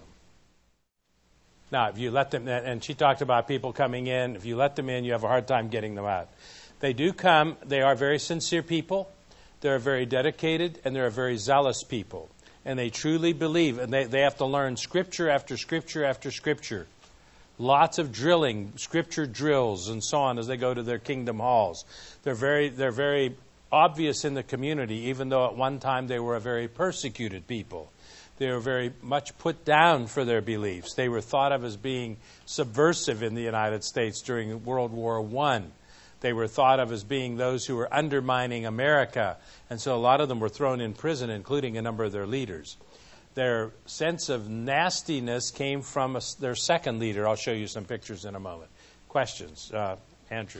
Now, if you let them, and she talked about people coming in, if you let them in, you have a hard time getting them out. They do come. They are very sincere people. They're very dedicated, and they're very zealous people. And they truly believe, and they have to learn Scripture after Scripture after Scripture. Lots of drilling, Scripture drills, and so on as they go to their kingdom halls. They're very obvious in the community, even though at one time they were a very persecuted people. They were very much put down for their beliefs. They were thought of as being subversive in the United States during World War I. They were thought of as being those who were undermining America. And so a lot of them were thrown in prison, including a number of their leaders. Their sense of nastiness came from their second leader. I'll show you some pictures in a moment. Questions? Andrew.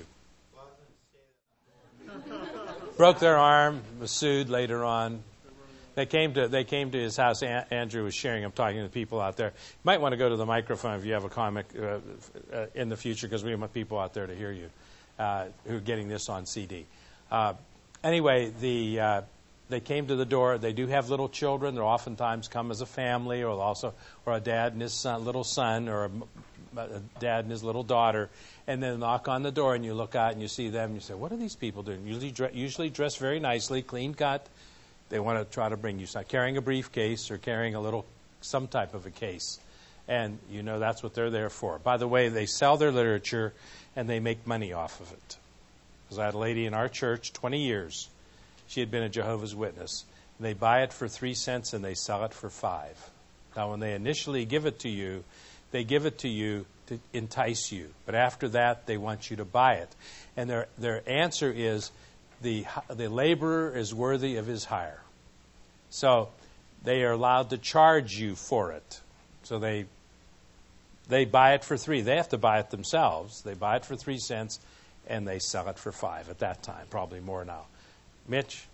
Broke their arm, was sued later on. They came to his house. Andrew was sharing. I'm talking to people out there. You might want to go to the microphone if you have a comic in the future, because we want people out there to hear you who are getting this on CD. Anyway, they came to the door. They do have little children. They oftentimes come as a family, or a dad and his little son, or a dad and his little daughter. And then knock on the door, and you look out and you see them. And you say, "What are these people doing?" Usually dressed very nicely, clean cut. They want to try to bring you something, carrying a briefcase or carrying some type of a case. And you know that's what they're there for. By the way, they sell their literature and they make money off of it. Because I had a lady in our church, 20 years. She had been a Jehovah's Witness. They buy it for 3 cents and they sell it for 5. Now, when they initially give it to you, they give it to you to entice you. But after that, they want you to buy it. And their answer is, the laborer is worthy of his hire. So they are allowed to charge you for it. So they buy it for 3. They have to buy it themselves. They buy it for 3 cents, and they sell it for 5 at that time. Probably more now. Mitch?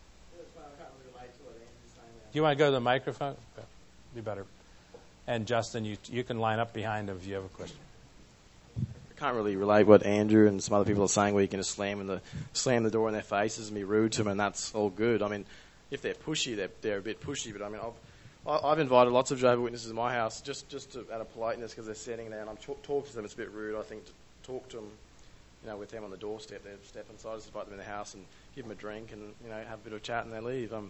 Do you want to go to the microphone? Be better. And Justin, you can line up behind him if you have a question. I can't really relate what Andrew and some other people are saying, where you can just slam the door in their faces and be rude to them, and that's all good. I mean, if they're pushy, they're a bit pushy. But I mean, I've invited lots of Jehovah's Witnesses to my house just out of politeness, because they're sitting there and I'm talking to them. It's a bit rude, I think, to talk to them, with them on the doorstep. They step inside, just invite them in the house and give them a drink and have a bit of chat and they leave.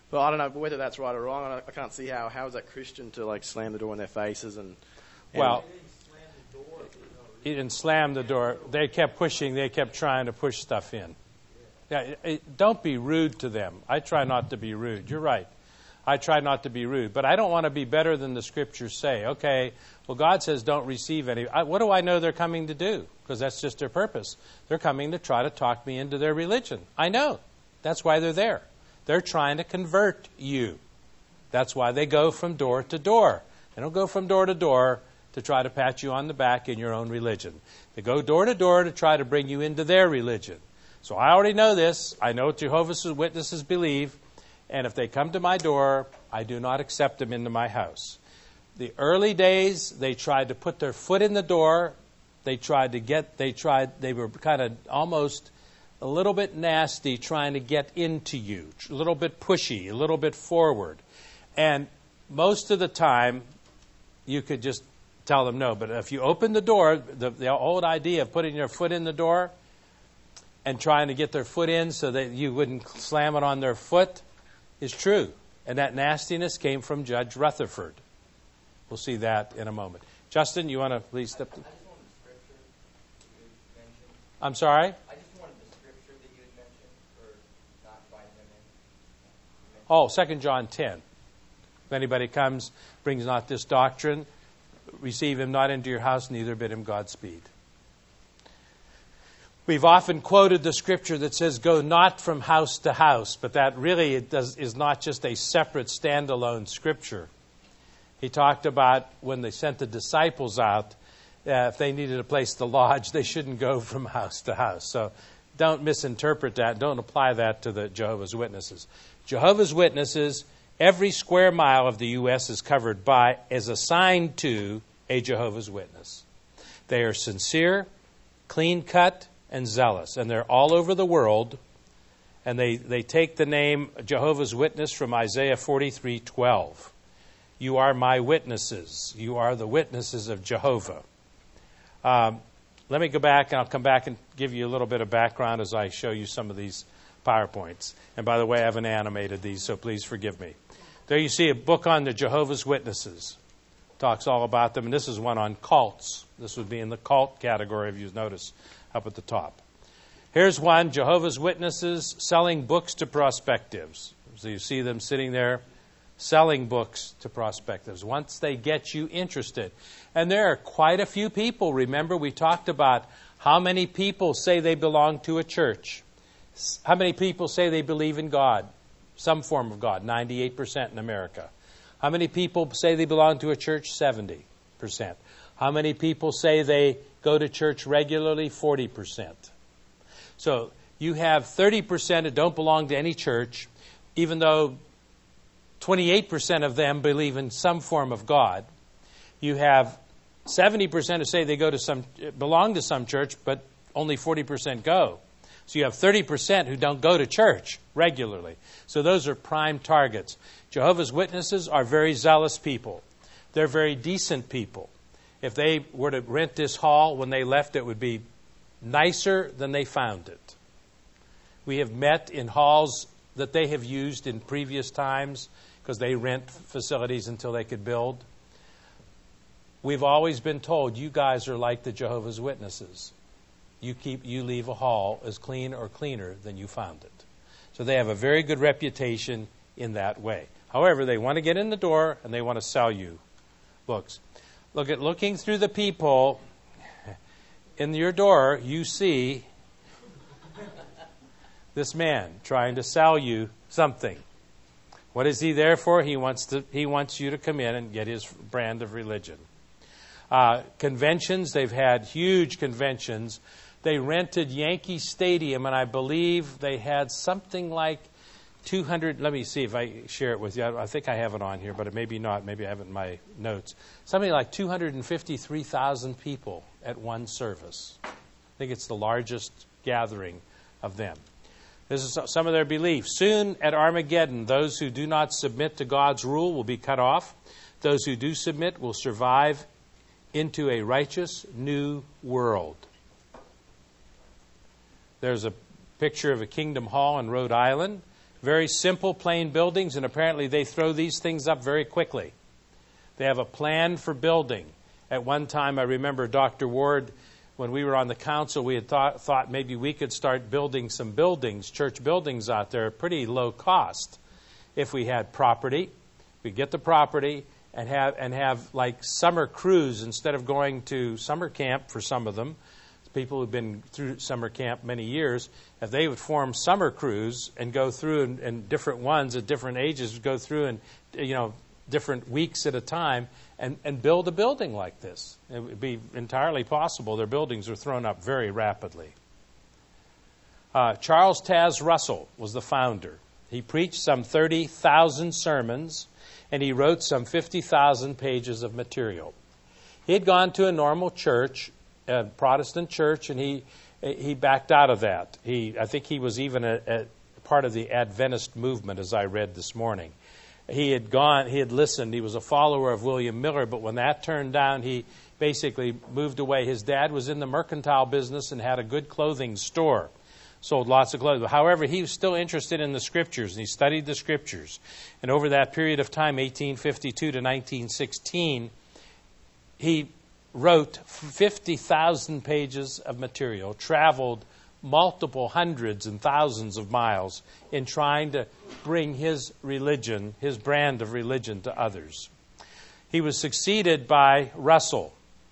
But I don't know whether that's right or wrong. I can't see how is that Christian to like slam the door in their faces and well, he didn't slam the door. They kept pushing. They kept trying to push stuff in. Yeah, don't be rude to them. I try not to be rude. You're right. I try not to be rude, but I don't want to be better than the Scriptures say. Okay, well, God says don't receive any. What do I know they're coming to do? Because that's just their purpose. They're coming to try to talk me into their religion. I know. That's why they're there. They're trying to convert you. That's why they go from door to door. They don't go from door to door to try to pat you on the back in your own religion. They go door to door to try to bring you into their religion. So I already know this. I know what Jehovah's Witnesses believe. And if they come to my door, I do not accept them into my house. The early days, they tried to put their foot in the door. They were kind of almost a little bit nasty trying to get into you, a little bit pushy, a little bit forward. And most of the time, you could just tell them no. But if you open the door, the old idea of putting your foot in the door and trying to get their foot in so that you wouldn't slam it on their foot is true. And that nastiness came from Judge Rutherford. We'll see that in a moment. Justin, you want to please step? I just wanted the scripture that you mentioned. I'm sorry? I just wanted the scripture that you had mentioned for not inviting them in. 2 John 10. If anybody comes, brings not this doctrine, receive him not into your house, neither bid him Godspeed. We've often quoted the scripture that says, go not from house to house, but that really is not just a separate standalone scripture. He talked about when they sent the disciples out, if they needed a place to lodge, they shouldn't go from house to house. So don't misinterpret that. Don't apply that to the Jehovah's Witnesses. Jehovah's Witnesses, every square mile of the U.S. is covered by, is assigned to a Jehovah's Witness. They are sincere, clean-cut, and zealous. And they're all over the world. And they take the name Jehovah's Witness from Isaiah 43:12. You are my witnesses. You are the witnesses of Jehovah. Let me go back, and I'll come back and give you a little bit of background as I show you some of these PowerPoints. And by the way, I haven't animated these, so please forgive me. There you see a book on the Jehovah's Witnesses. Talks all about them. And this is one on cults. This would be in the cult category, if you notice up at the top. Here's one, Jehovah's Witnesses selling books to prospectives. So you see them sitting there selling books to prospectives once they get you interested. And there are quite a few people. Remember, we talked about how many people say they belong to a church. How many people say they believe in God? Some form of God, 98% in America. How many people say they belong to a church? 70%. How many people say they go to church regularly? 40%. So you have 30% that don't belong to any church, even though 28% of them believe in some form of God. You have 70% who say they belong to some church, but only 40% go. So you have 30% who don't go to church regularly. So those are prime targets. Jehovah's Witnesses are very zealous people. They're very decent people. If they were to rent this hall, when they left, it would be nicer than they found it. We have met in halls that they have used in previous times because they rent facilities until they could build. We've always been told, you guys are like the Jehovah's Witnesses. You leave a hall as clean or cleaner than you found it. So they have a very good reputation in that way. However, they want to get in the door and they want to sell you books. Looking through the people in your door, you see this man trying to sell you something. What is he there for? He wants you to come in and get his brand of religion. Conventions, they've had huge conventions. They rented Yankee Stadium, and I believe they had something like 200, let me see if I share it with you. I think I have it on here, but maybe not. Maybe I have it in my notes. Something like 253,000 people at one service. I think it's the largest gathering of them. This is some of their beliefs. Soon at Armageddon, those who do not submit to God's rule will be cut off. Those who do submit will survive into a righteous new world. There's a picture of a Kingdom Hall in Rhode Island. Very simple, plain buildings, and apparently they throw these things up very quickly. They have a plan for building. At one time, I remember Dr. Ward, when we were on the council, we had thought maybe we could start building some buildings, church buildings out there, at pretty low cost. If we had property, we'd get the property and have like summer crews instead of going to summer camp for some of them. People who've been through summer camp many years, if they would form summer crews and go through and different ones at different ages would go through and different weeks at a time and build a building like this. It would be entirely possible. Their buildings were thrown up very rapidly. Charles Taze Russell was the founder. He preached some 30,000 sermons, and he wrote some 50,000 pages of material. He had gone to a normal church, a Protestant church, and he backed out of that. I think he was even a part of the Adventist movement, as I read this morning. He had listened. He was a follower of William Miller, but when that turned down, he basically moved away. His dad was in the mercantile business and had a good clothing store, sold lots of clothes. However, he was still interested in the Scriptures, and he studied the Scriptures. And over that period of time, 1852 to 1916, he wrote 50,000 pages of material, traveled multiple hundreds and thousands of miles in trying to bring his religion, his brand of religion, to others. He was succeeded by Russell.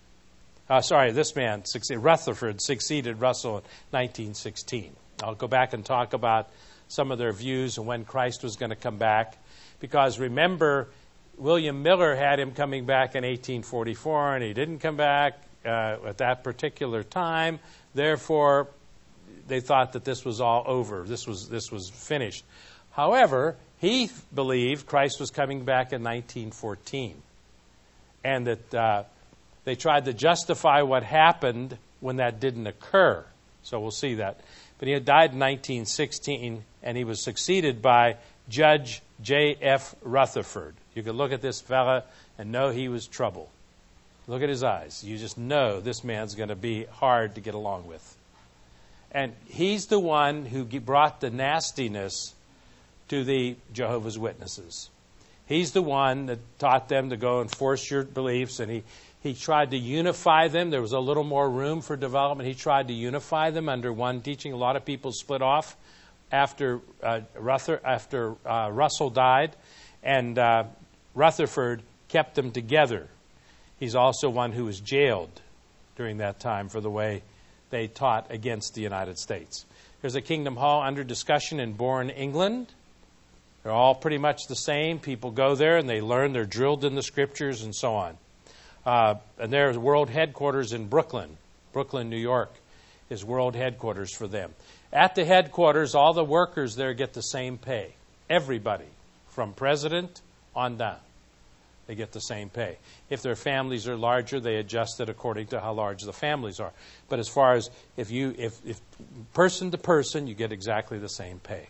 Rutherford succeeded Russell in 1916. I'll go back and talk about some of their views and when Christ was going to come back. Because remember, William Miller had him coming back in 1844, and he didn't come back at that particular time. Therefore, they thought that this was all over. This was finished. However, he believed Christ was coming back in 1914, and that they tried to justify what happened when that didn't occur. So we'll see that. But he had died in 1916, and he was succeeded by Judge J.F. Rutherford. You could look at this fella and know he was trouble. Look at his eyes. You just know this man's going to be hard to get along with. And he's the one who brought the nastiness to the Jehovah's Witnesses. He's the one that taught them to go and force your beliefs, and he tried to unify them. There was a little more room for development. He tried to unify them under one teaching. A lot of people split off after Russell died, and Rutherford kept them together. He's also one who was jailed during that time for the way they taught against the United States. There's a Kingdom Hall under discussion in Bourne, England. They're all pretty much the same. People go there and they learn. They're drilled in the Scriptures and so on. And there's world headquarters in Brooklyn. Brooklyn, New York is world headquarters for them. At the headquarters, all the workers there get the same pay. Everybody, from president on down. They get the same pay. If their families are larger, they adjust it according to how large the families are. But as far as if person to person, you get exactly the same pay.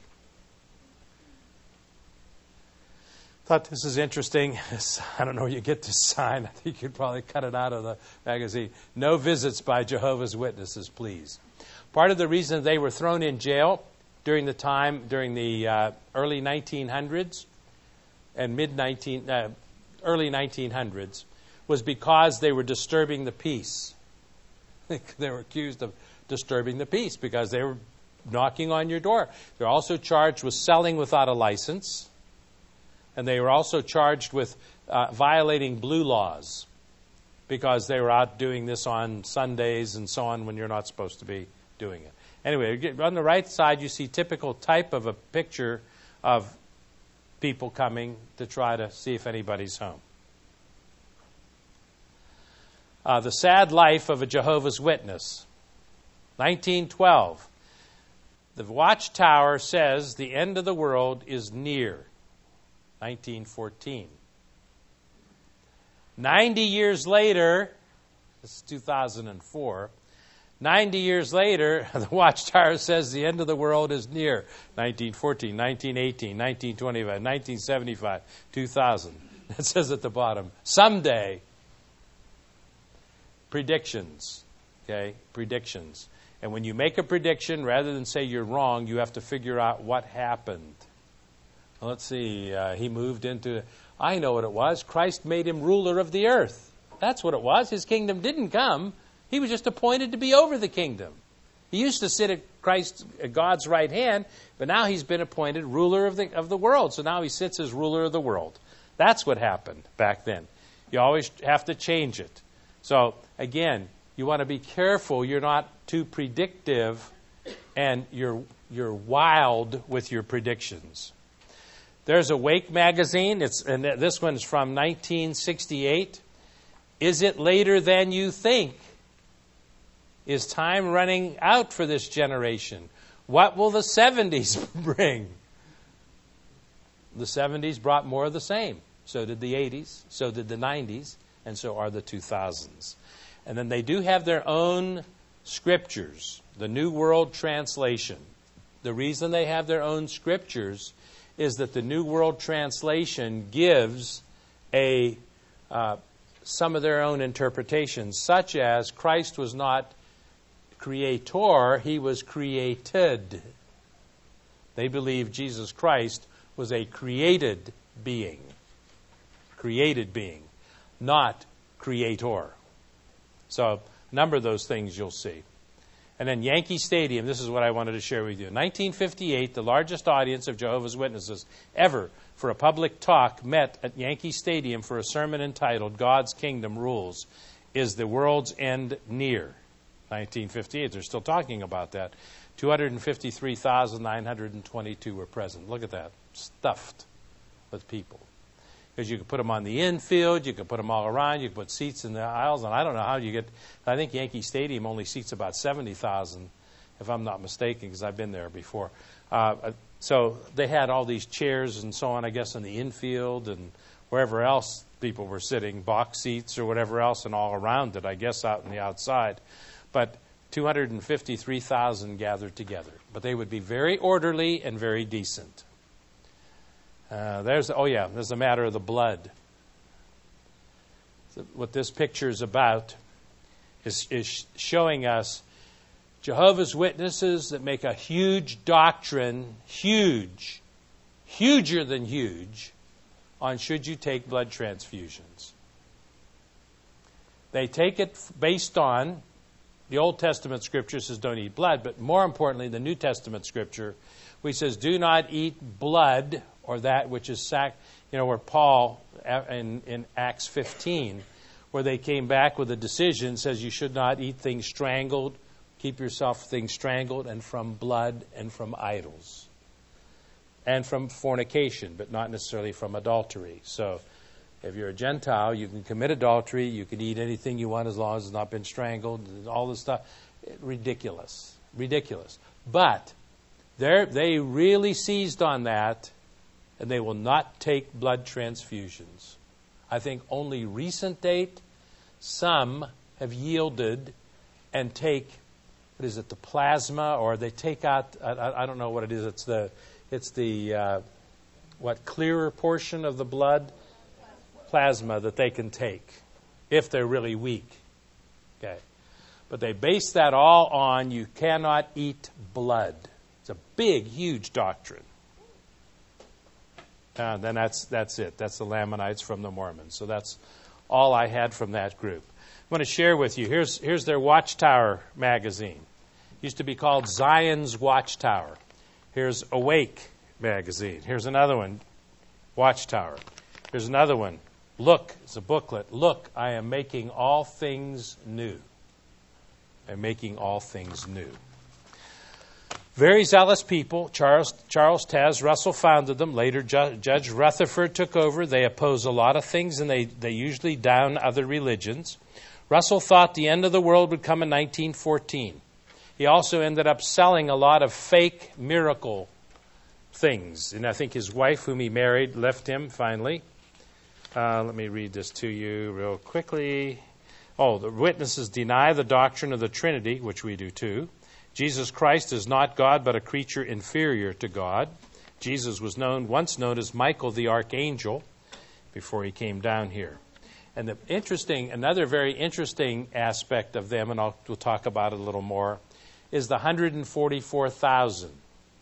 Thought this is interesting. I don't know where you get this sign. I think you'd probably cut it out of the magazine. No visits by Jehovah's Witnesses, please. Part of the reason they were thrown in jail during the early 1900s and early 1900s was because they were disturbing the peace. They were accused of disturbing the peace because they were knocking on your door. They're also charged with selling without a license, and they were also charged with violating blue laws because they were out doing this on Sundays and so on when you're not supposed to be doing it. Anyway, on the right side you see typical type of a picture of people coming to try to see if anybody's home. The sad life of a Jehovah's Witness. 1912. The Watchtower says the end of the world is near. 1914. 90 years later, this is 2004, 90 years later, the Watchtower says the end of the world is near. 1914, 1918, 1925, 1975, 2000. It says at the bottom, someday. Predictions. Okay? Predictions. And when you make a prediction, rather than say you're wrong, you have to figure out what happened. Let's see. He moved into, I know what it was. Christ made him ruler of the earth. That's what it was. His kingdom didn't come. He was just appointed to be over the kingdom. He used to sit at God's right hand, but now he's been appointed ruler of the world. So now he sits as ruler of the world. That's what happened back then. You always have to change it. So again, you want to be careful. You're not too predictive, and you're wild with your predictions. There's Awake magazine. And this one's from 1968. Is it later than you think? Is time running out for this generation? What will the 70s bring? The 70s brought more of the same. So did the 80s. So did the 90s. And so are the 2000s. And then they do have their own scriptures. The New World Translation. The reason they have their own scriptures is that the New World Translation gives some of their own interpretations, such as Christ was not creator, he was created. They believe Jesus Christ was a created being, not creator. So a number of those things you'll see. And then Yankee Stadium, this is what I wanted to share with you. In 1958, the largest audience of Jehovah's Witnesses ever for a public talk met at Yankee Stadium for a sermon entitled God's Kingdom Rules. Is the World's End Near? 1958. They're still talking about that. 253,922 were present. Look at that. Stuffed with people. Because you could put them on the infield, you could put them all around, you could put seats in the aisles, and I don't know how you get. I think Yankee Stadium only seats about 70,000, if I'm not mistaken, because I've been there before. So they had all these chairs and so on, I guess, in the infield and wherever else people were sitting, box seats or whatever else, and all around it, I guess, out in the outside. But 253,000 gathered together. But they would be very orderly and very decent. There's the matter of the blood. So what this picture is about is showing us Jehovah's Witnesses that make a huge doctrine, huger than huge, on should you take blood transfusions. They take it based on the Old Testament Scripture says don't eat blood, but more importantly, the New Testament Scripture, which says do not eat blood, or that which is where Paul in Acts 15, where they came back with a decision, says you should not eat things strangled, keep yourself things strangled, and from blood and from idols. And from fornication, but not necessarily from adultery. So if you're a Gentile, you can commit adultery, you can eat anything you want as long as it's not been strangled, all this stuff. Ridiculous. But they really seized on that, and they will not take blood transfusions. I think only recent date, some have yielded and take, the plasma, or they take out, I don't know what it is, it's the clearer portion of the blood? Plasma that they can take if they're really weak. Okay. But they base that all on you cannot eat blood. It's a big, huge doctrine. Then that's it. That's the Lamanites from the Mormons. So that's all I had from that group. I want to share with you. Here's their Watchtower magazine. It used to be called Zion's Watchtower. Here's Awake magazine. Here's another one, Watchtower. Here's another one. Look, it's a booklet. Look, I am making all things new. I'm making all things new. Very zealous people. Charles Taz Russell founded them. Later, Judge Rutherford took over. They oppose a lot of things, and they usually down other religions. Russell thought the end of the world would come in 1914. He also ended up selling a lot of fake miracle things. And I think his wife, whom he married, left him finally. Let me read this to you real quickly. The witnesses deny the doctrine of the Trinity, which we do too. Jesus Christ is not God, but a creature inferior to God. Jesus was once known as Michael the Archangel before he came down here. And another very interesting aspect of them, and we'll talk about it a little more, is the 144,000.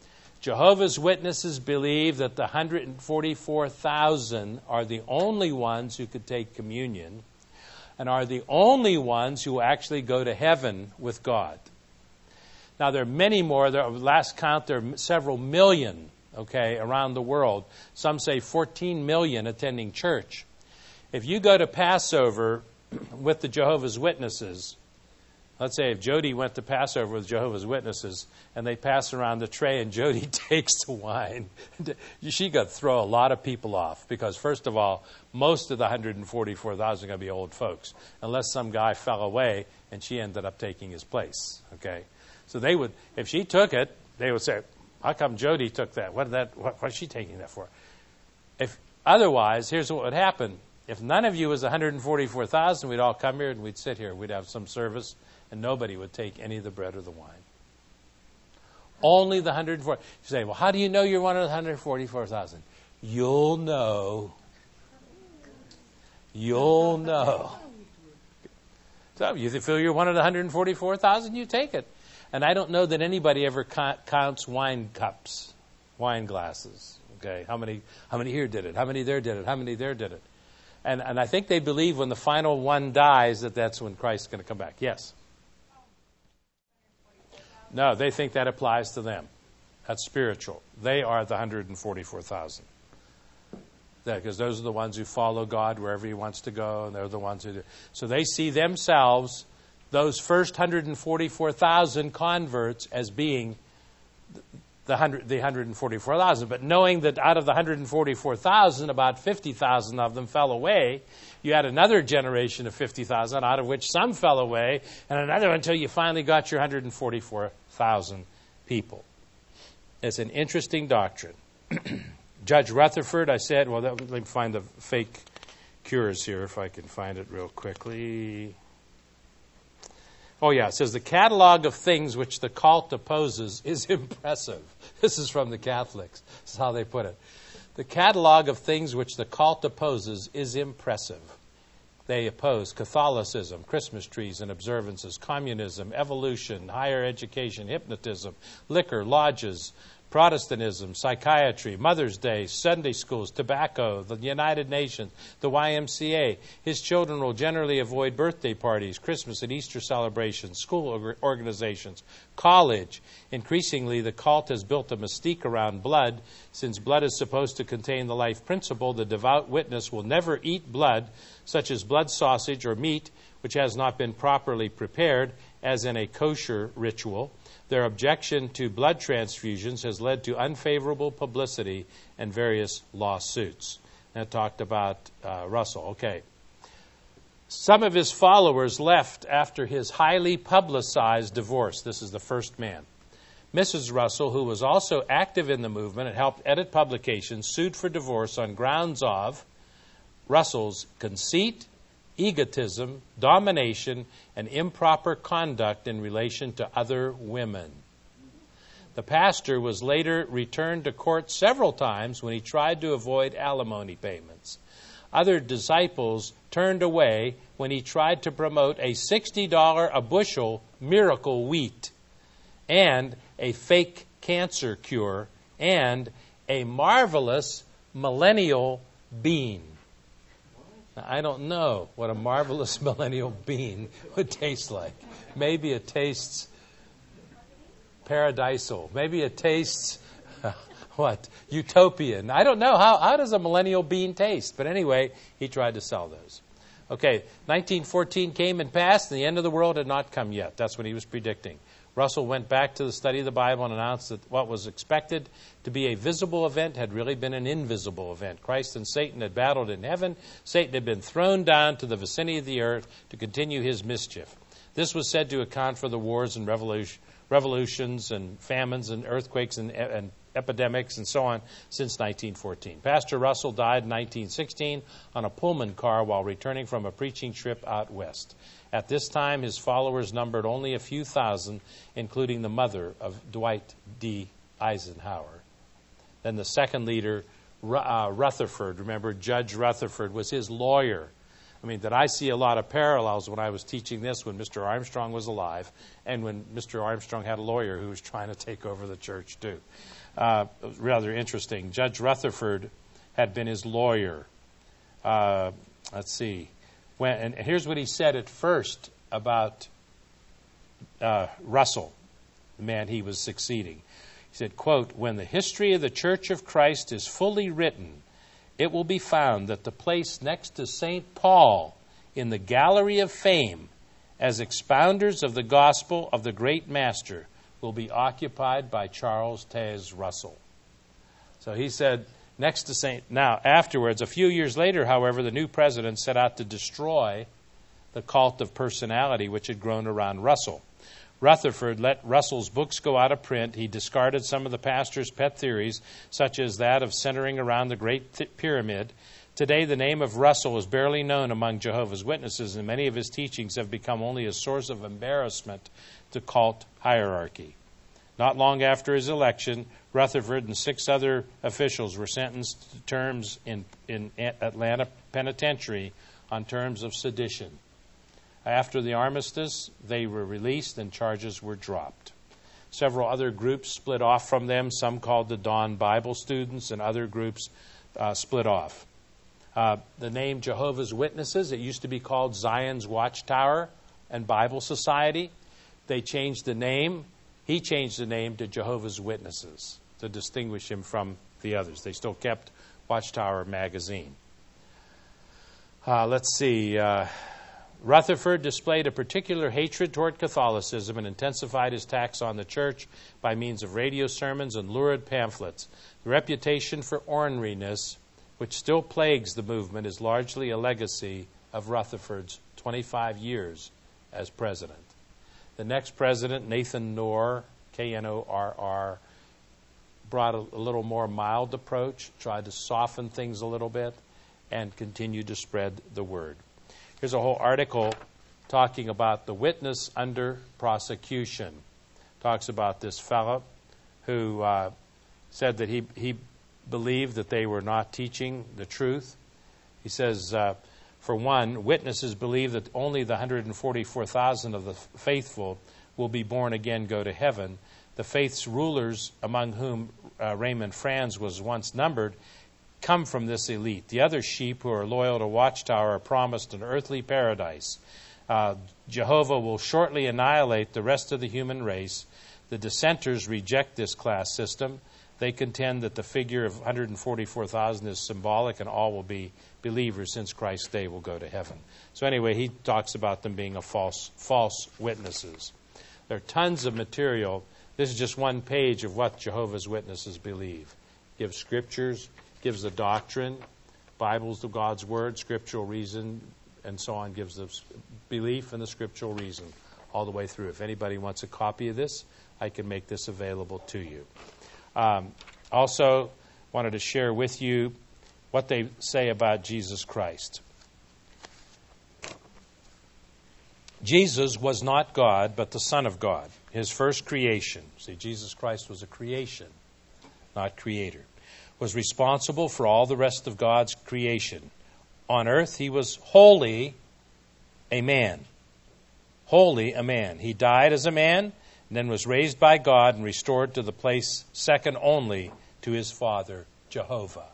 Jehovah's Witnesses believe that the 144,000 are the only ones who could take communion and are the only ones who actually go to heaven with God. Now, there are many more. Last count, there are several million, around the world. Some say 14 million attending church. If you go to Passover with the Jehovah's Witnesses, let's say if Jody went to Passover with Jehovah's Witnesses and they pass around the tray and Jody takes the wine, she could throw a lot of people off because, first of all, most of the 144,000 are going to be old folks, unless some guy fell away and she ended up taking his place. So they would, if she took it, they would say, "How come Jody took that? What is she taking that for?" If otherwise, here's what would happen. If none of you was 144,000, we'd all come here and we'd sit here. We'd have some service, and nobody would take any of the bread or the wine. Only the 144. You say, "Well, how do you know you're one of the 144,000?" You'll know. You'll know. So you feel you're one of the 144,000, you take it. And I don't know that anybody ever counts wine cups, wine glasses. How many here did it? How many there did it? How many there did it? And I think they believe when the final one dies that's when Christ's going to come back. Yes? No, they think that applies to them. That's spiritual. They are the 144,000. Because those are the ones who follow God wherever He wants to go, and they're the ones who do. So they see themselves, those first 144,000 converts, as being the 144,000. But knowing that out of the 144,000, about 50,000 of them fell away, you had another generation of 50,000, out of which some fell away, and another until you finally got your 144,000 people. It's an interesting doctrine. Judge Rutherford, I said, let me find the fake cures here if I can find it real quickly. Oh, yeah, it says the catalog of things which the cult opposes is impressive. This is from the Catholics. This is how they put it. The catalog of things which the cult opposes is impressive. They oppose Catholicism, Christmas trees and observances, communism, evolution, higher education, hypnotism, liquor, lodges, Protestantism, psychiatry, Mother's Day, Sunday schools, tobacco, the United Nations, the YMCA. His children will generally avoid birthday parties, Christmas and Easter celebrations, school organizations, college. Increasingly, the cult has built a mystique around blood. Since blood is supposed to contain the life principle, the devout witness will never eat blood, such as blood sausage or meat, which has not been properly prepared, as in a kosher ritual. Their objection to blood transfusions has led to unfavorable publicity and various lawsuits. That talked about Russell. Okay. Some of his followers left after his highly publicized divorce. This is the first man. Mrs. Russell, who was also active in the movement and helped edit publications, sued for divorce on grounds of Russell's conceit, egotism, domination, and improper conduct in relation to other women. The pastor was later returned to court several times when he tried to avoid alimony payments. Other disciples turned away when he tried to promote a $60 a bushel miracle wheat and a fake cancer cure and a marvelous millennial bean. Now, I don't know what a marvelous millennial bean would taste like. Maybe it tastes paradisal. Maybe it tastes, utopian. I don't know. How does a millennial bean taste? But anyway, he tried to sell those. Okay, 1914 came and passed, and the end of the world had not come yet. That's what he was predicting. Russell went back to the study of the Bible and announced that what was expected to be a visible event had really been an invisible event. Christ and Satan had battled in heaven. Satan had been thrown down to the vicinity of the earth to continue his mischief. This was said to account for the wars and revolutions and famines and earthquakes and epidemics and so on since 1914. Pastor Russell died in 1916 on a Pullman car while returning from a preaching trip out west. At this time, his followers numbered only a few thousand, including the mother of Dwight D. Eisenhower. Then the second leader, Rutherford, remember Judge Rutherford, was his lawyer. I mean, that I see a lot of parallels when I was teaching this when Mr. Armstrong was alive and when Mr. Armstrong had a lawyer who was trying to take over the church, too. It was rather interesting. Judge Rutherford had been his lawyer. Let's see. And here's what he said at first about Russell, the man he was succeeding. He said, quote, "When the history of the Church of Christ is fully written, it will be found that the place next to St. Paul in the gallery of fame as expounders of the gospel of the great master will be occupied by Charles Taze Russell." So he said, next to St. Now, afterwards, a few years later, however, the new president set out to destroy the cult of personality which had grown around Russell. Rutherford let Russell's books go out of print. He discarded some of the pastor's pet theories, such as that of centering around the Great Pyramid. Today, the name of Russell is barely known among Jehovah's Witnesses, and many of his teachings have become only a source of embarrassment to cult hierarchy. Not long after his election, Rutherford and 6 other officials were sentenced to terms in Atlanta Penitentiary on terms of sedition. After the armistice, they were released and charges were dropped. Several other groups split off from them, some called the Dawn Bible Students, and other groups split off. The name Jehovah's Witnesses, it used to be called Zion's Watchtower and Bible Society. They changed the name. He changed the name to Jehovah's Witnesses to distinguish him from the others. They still kept Watchtower magazine. Let's see. Rutherford displayed a particular hatred toward Catholicism and intensified his attacks on the church by means of radio sermons and lurid pamphlets. The reputation for orneriness, which still plagues the movement, is largely a legacy of Rutherford's 25 years as president. The next president, Nathan Knorr, Knorr, brought a little more mild approach, tried to soften things a little bit, and continued to spread the word. Here's a whole article talking about the witness under prosecution. Talks about this fellow who said that he believed that they were not teaching the truth. He says, for one, witnesses believe that only the 144,000 of the faithful will be born again, go to heaven. The faith's rulers, among whom Raymond Franz was once numbered, come from this elite. The other sheep who are loyal to Watchtower are promised an earthly paradise. Jehovah will shortly annihilate the rest of the human race. The dissenters reject this class system. They contend that the figure of 144,000 is symbolic and all will be believers since Christ's day will go to heaven. So anyway, he talks about them being a false witnesses. There are tons of material. This is just one page of what Jehovah's Witnesses believe. Gives scriptures, gives the doctrine, Bible's the God's Word, scriptural reason, and so on, gives the belief and the scriptural reason all the way through. If anybody wants a copy of this, I can make this available to you. Also, wanted to share with you what they say about Jesus Christ. Jesus was not God, but the Son of God, his first creation. See, Jesus Christ was a creation, not creator. Was responsible for all the rest of God's creation. On earth, he was wholly a man. Wholly a man. He died as a man and then was raised by God and restored to the place second only to his Father, Jehovah.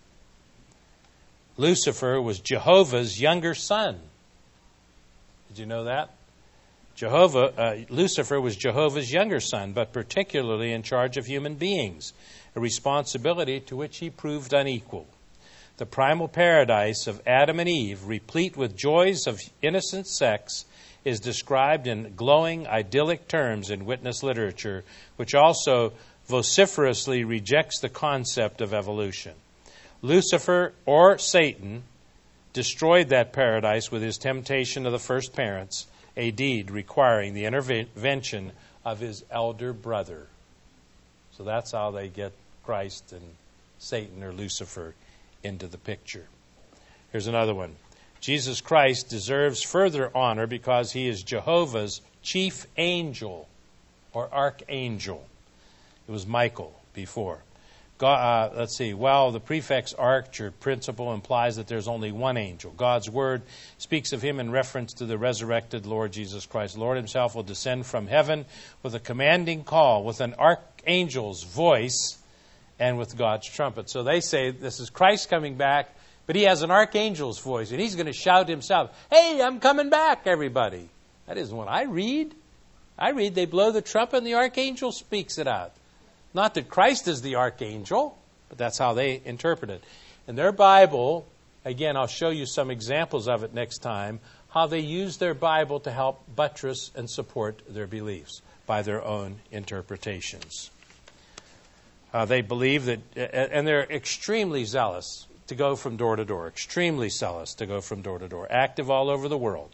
Lucifer was Jehovah's younger son. Did you know that? Lucifer was Jehovah's younger son, but particularly in charge of human beings, a responsibility to which he proved unequal. The primal paradise of Adam and Eve, replete with joys of innocent sex, is described in glowing, idyllic terms in witness literature, which also vociferously rejects the concept of evolution. Lucifer, or Satan, destroyed that paradise with his temptation of the first parents, a deed requiring the intervention of his elder brother. So that's how they get Christ and Satan or Lucifer into the picture. Here's another one. Jesus Christ deserves further honor because he is Jehovah's chief angel or archangel. It was Michael before. Let's see. Well, the prefix archer principle implies that there's only one angel. God's word speaks of him in reference to the resurrected Lord Jesus Christ. The Lord himself will descend from heaven with a commanding call, with an archangel's voice, and with God's trumpet. So they say this is Christ coming back, but he has an archangel's voice, and he's going to shout himself, "Hey, I'm coming back, everybody." That isn't what I read. I read they blow the trumpet and the archangel speaks it out. Not that Christ is the archangel, but that's how they interpret it. In their Bible, again, I'll show you some examples of it next time, how they use their Bible to help buttress and support their beliefs by their own interpretations. They believe that, and they're extremely zealous to go from door to door, extremely zealous to go from door to door, active all over the world.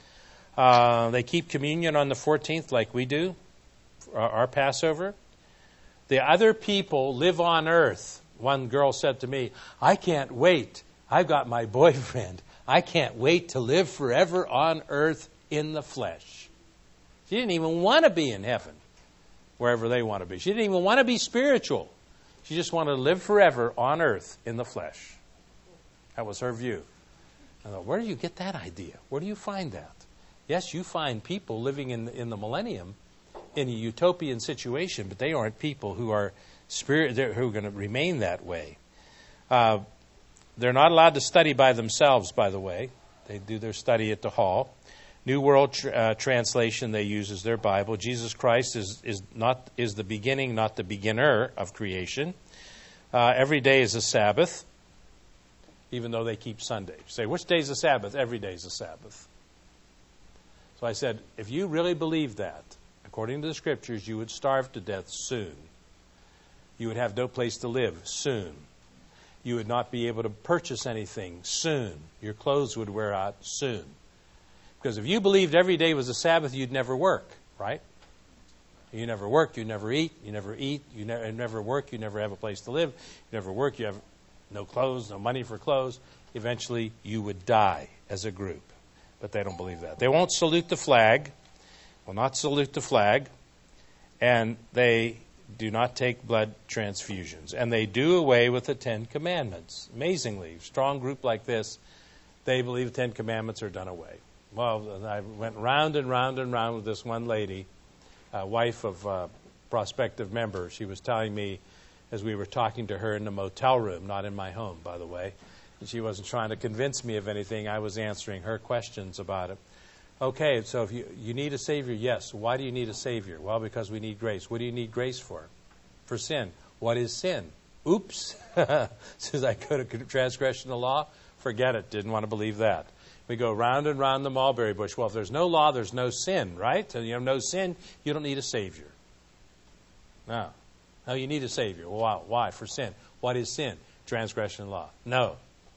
They keep communion on the 14th like we do, our Passover. The other people live on earth. One girl said to me, "I can't wait. I've got my boyfriend. I can't wait to live forever on earth in the flesh." She didn't even want to be in heaven, wherever they want to be. She didn't even want to be spiritual. She just wanted to live forever on earth in the flesh. That was her view. I thought, where do you get that idea? Where do you find that? Yes, you find people living in the millennium in a utopian situation, but they aren't people who are who are going to remain that way. They're not allowed to study by themselves, by the way. They do their study at the hall. New World Translation they use as their Bible. Jesus Christ is the beginning, not the beginner of creation. Every day is a Sabbath, even though they keep Sunday. You say, which day is a Sabbath? Every day is a Sabbath. So I said, if you really believe that, according to the Scriptures, you would starve to death soon. You would have no place to live soon. You would not be able to purchase anything soon. Your clothes would wear out soon. Because if you believed every day was a Sabbath, you'd never work, right? You never work, you never eat, you never work, you never have a place to live, you never work, you have no clothes, no money for clothes. Eventually, you would die as a group. But they don't believe that. They won't salute the flag, will not salute the flag, and they do not take blood transfusions. And they do away with the 10 Commandments. Amazingly, a strong group like this, they believe the 10 Commandments are done away. Well, I went round and round and round with this one lady, wife of a prospective member. She was telling me, as we were talking to her in the motel room, not in my home, by the way, and she wasn't trying to convince me of anything. I was answering her questions about it. Okay, so if you need a Savior, yes. Why do you need a Savior? Well, because we need grace. What do you need grace for? For sin. What is sin? Oops. Says I could have transgression of the law. Forget it. Didn't want to believe that. We go round and round the mulberry bush. Well, if there's no law, there's no sin, right? So you have no sin, you don't need a Savior. No, you need a Savior. Well, why? For sin. What is sin? Transgression of the law. No.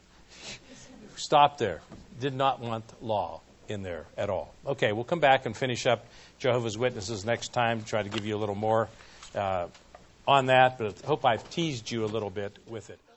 Stop there. Did not want law in there at all. Okay, we'll come back and finish up Jehovah's Witnesses next time, try to give you a little more on that, but I hope I've teased you a little bit with it.